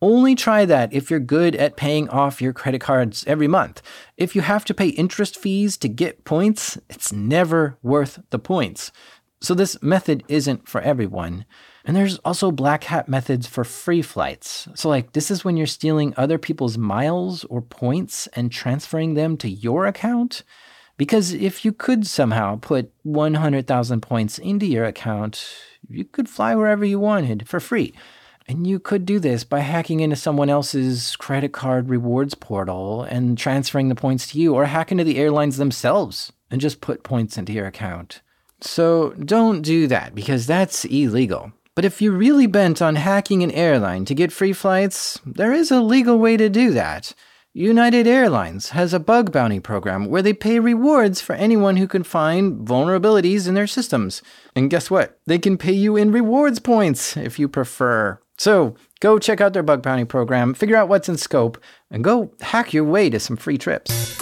Only try that if you're good at paying off your credit cards every month. If you have to pay interest fees to get points, it's never worth the points. So this method isn't for everyone. And there's also black hat methods for free flights. So like this is when you're stealing other people's miles or points and transferring them to your account. Because if you could somehow put 100,000 points into your account, you could fly wherever you wanted for free. And you could do this by hacking into someone else's credit card rewards portal and transferring the points to you, or hack into the airlines themselves and just put points into your account. So don't do that because that's illegal. But if you're really bent on hacking an airline to get free flights, there is a legal way to do that. United Airlines has a bug bounty program where they pay rewards for anyone who can find vulnerabilities in their systems. And guess what? They can pay you in rewards points if you prefer. So go check out their bug bounty program, figure out what's in scope, and go hack your way to some free trips.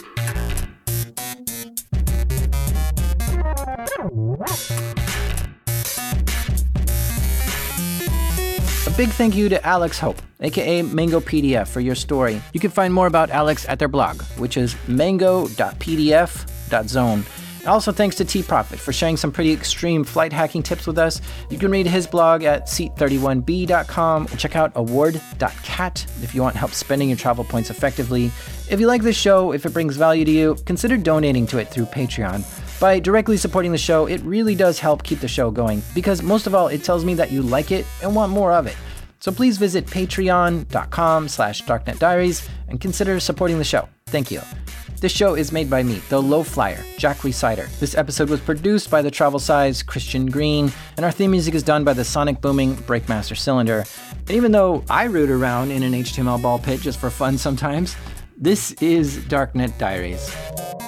A big thank you to Alex Hope, aka Mangopedia, for your story. You can find more about Alex at their blog, which is mango.pdf.zone. Also thanks to T-Profit for sharing some pretty extreme flight hacking tips with us. You can read his blog at seat31b.com or check out award.cat if you want help spending your travel points effectively. If you like this show, if it brings value to you, consider donating to it through Patreon. By directly supporting the show, it really does help keep the show going, because most of all, it tells me that you like it and want more of it. So please visit patreon.com/darknetdiaries and consider supporting the show. Thank you. This show is made by me, the low flyer, Jack Rhysider. This episode was produced by the Travel Size, Christian Green, and our theme music is done by the sonic booming Breakmaster Cylinder. And even though I root around in an HTML ball pit just for fun sometimes, this is Darknet Diaries.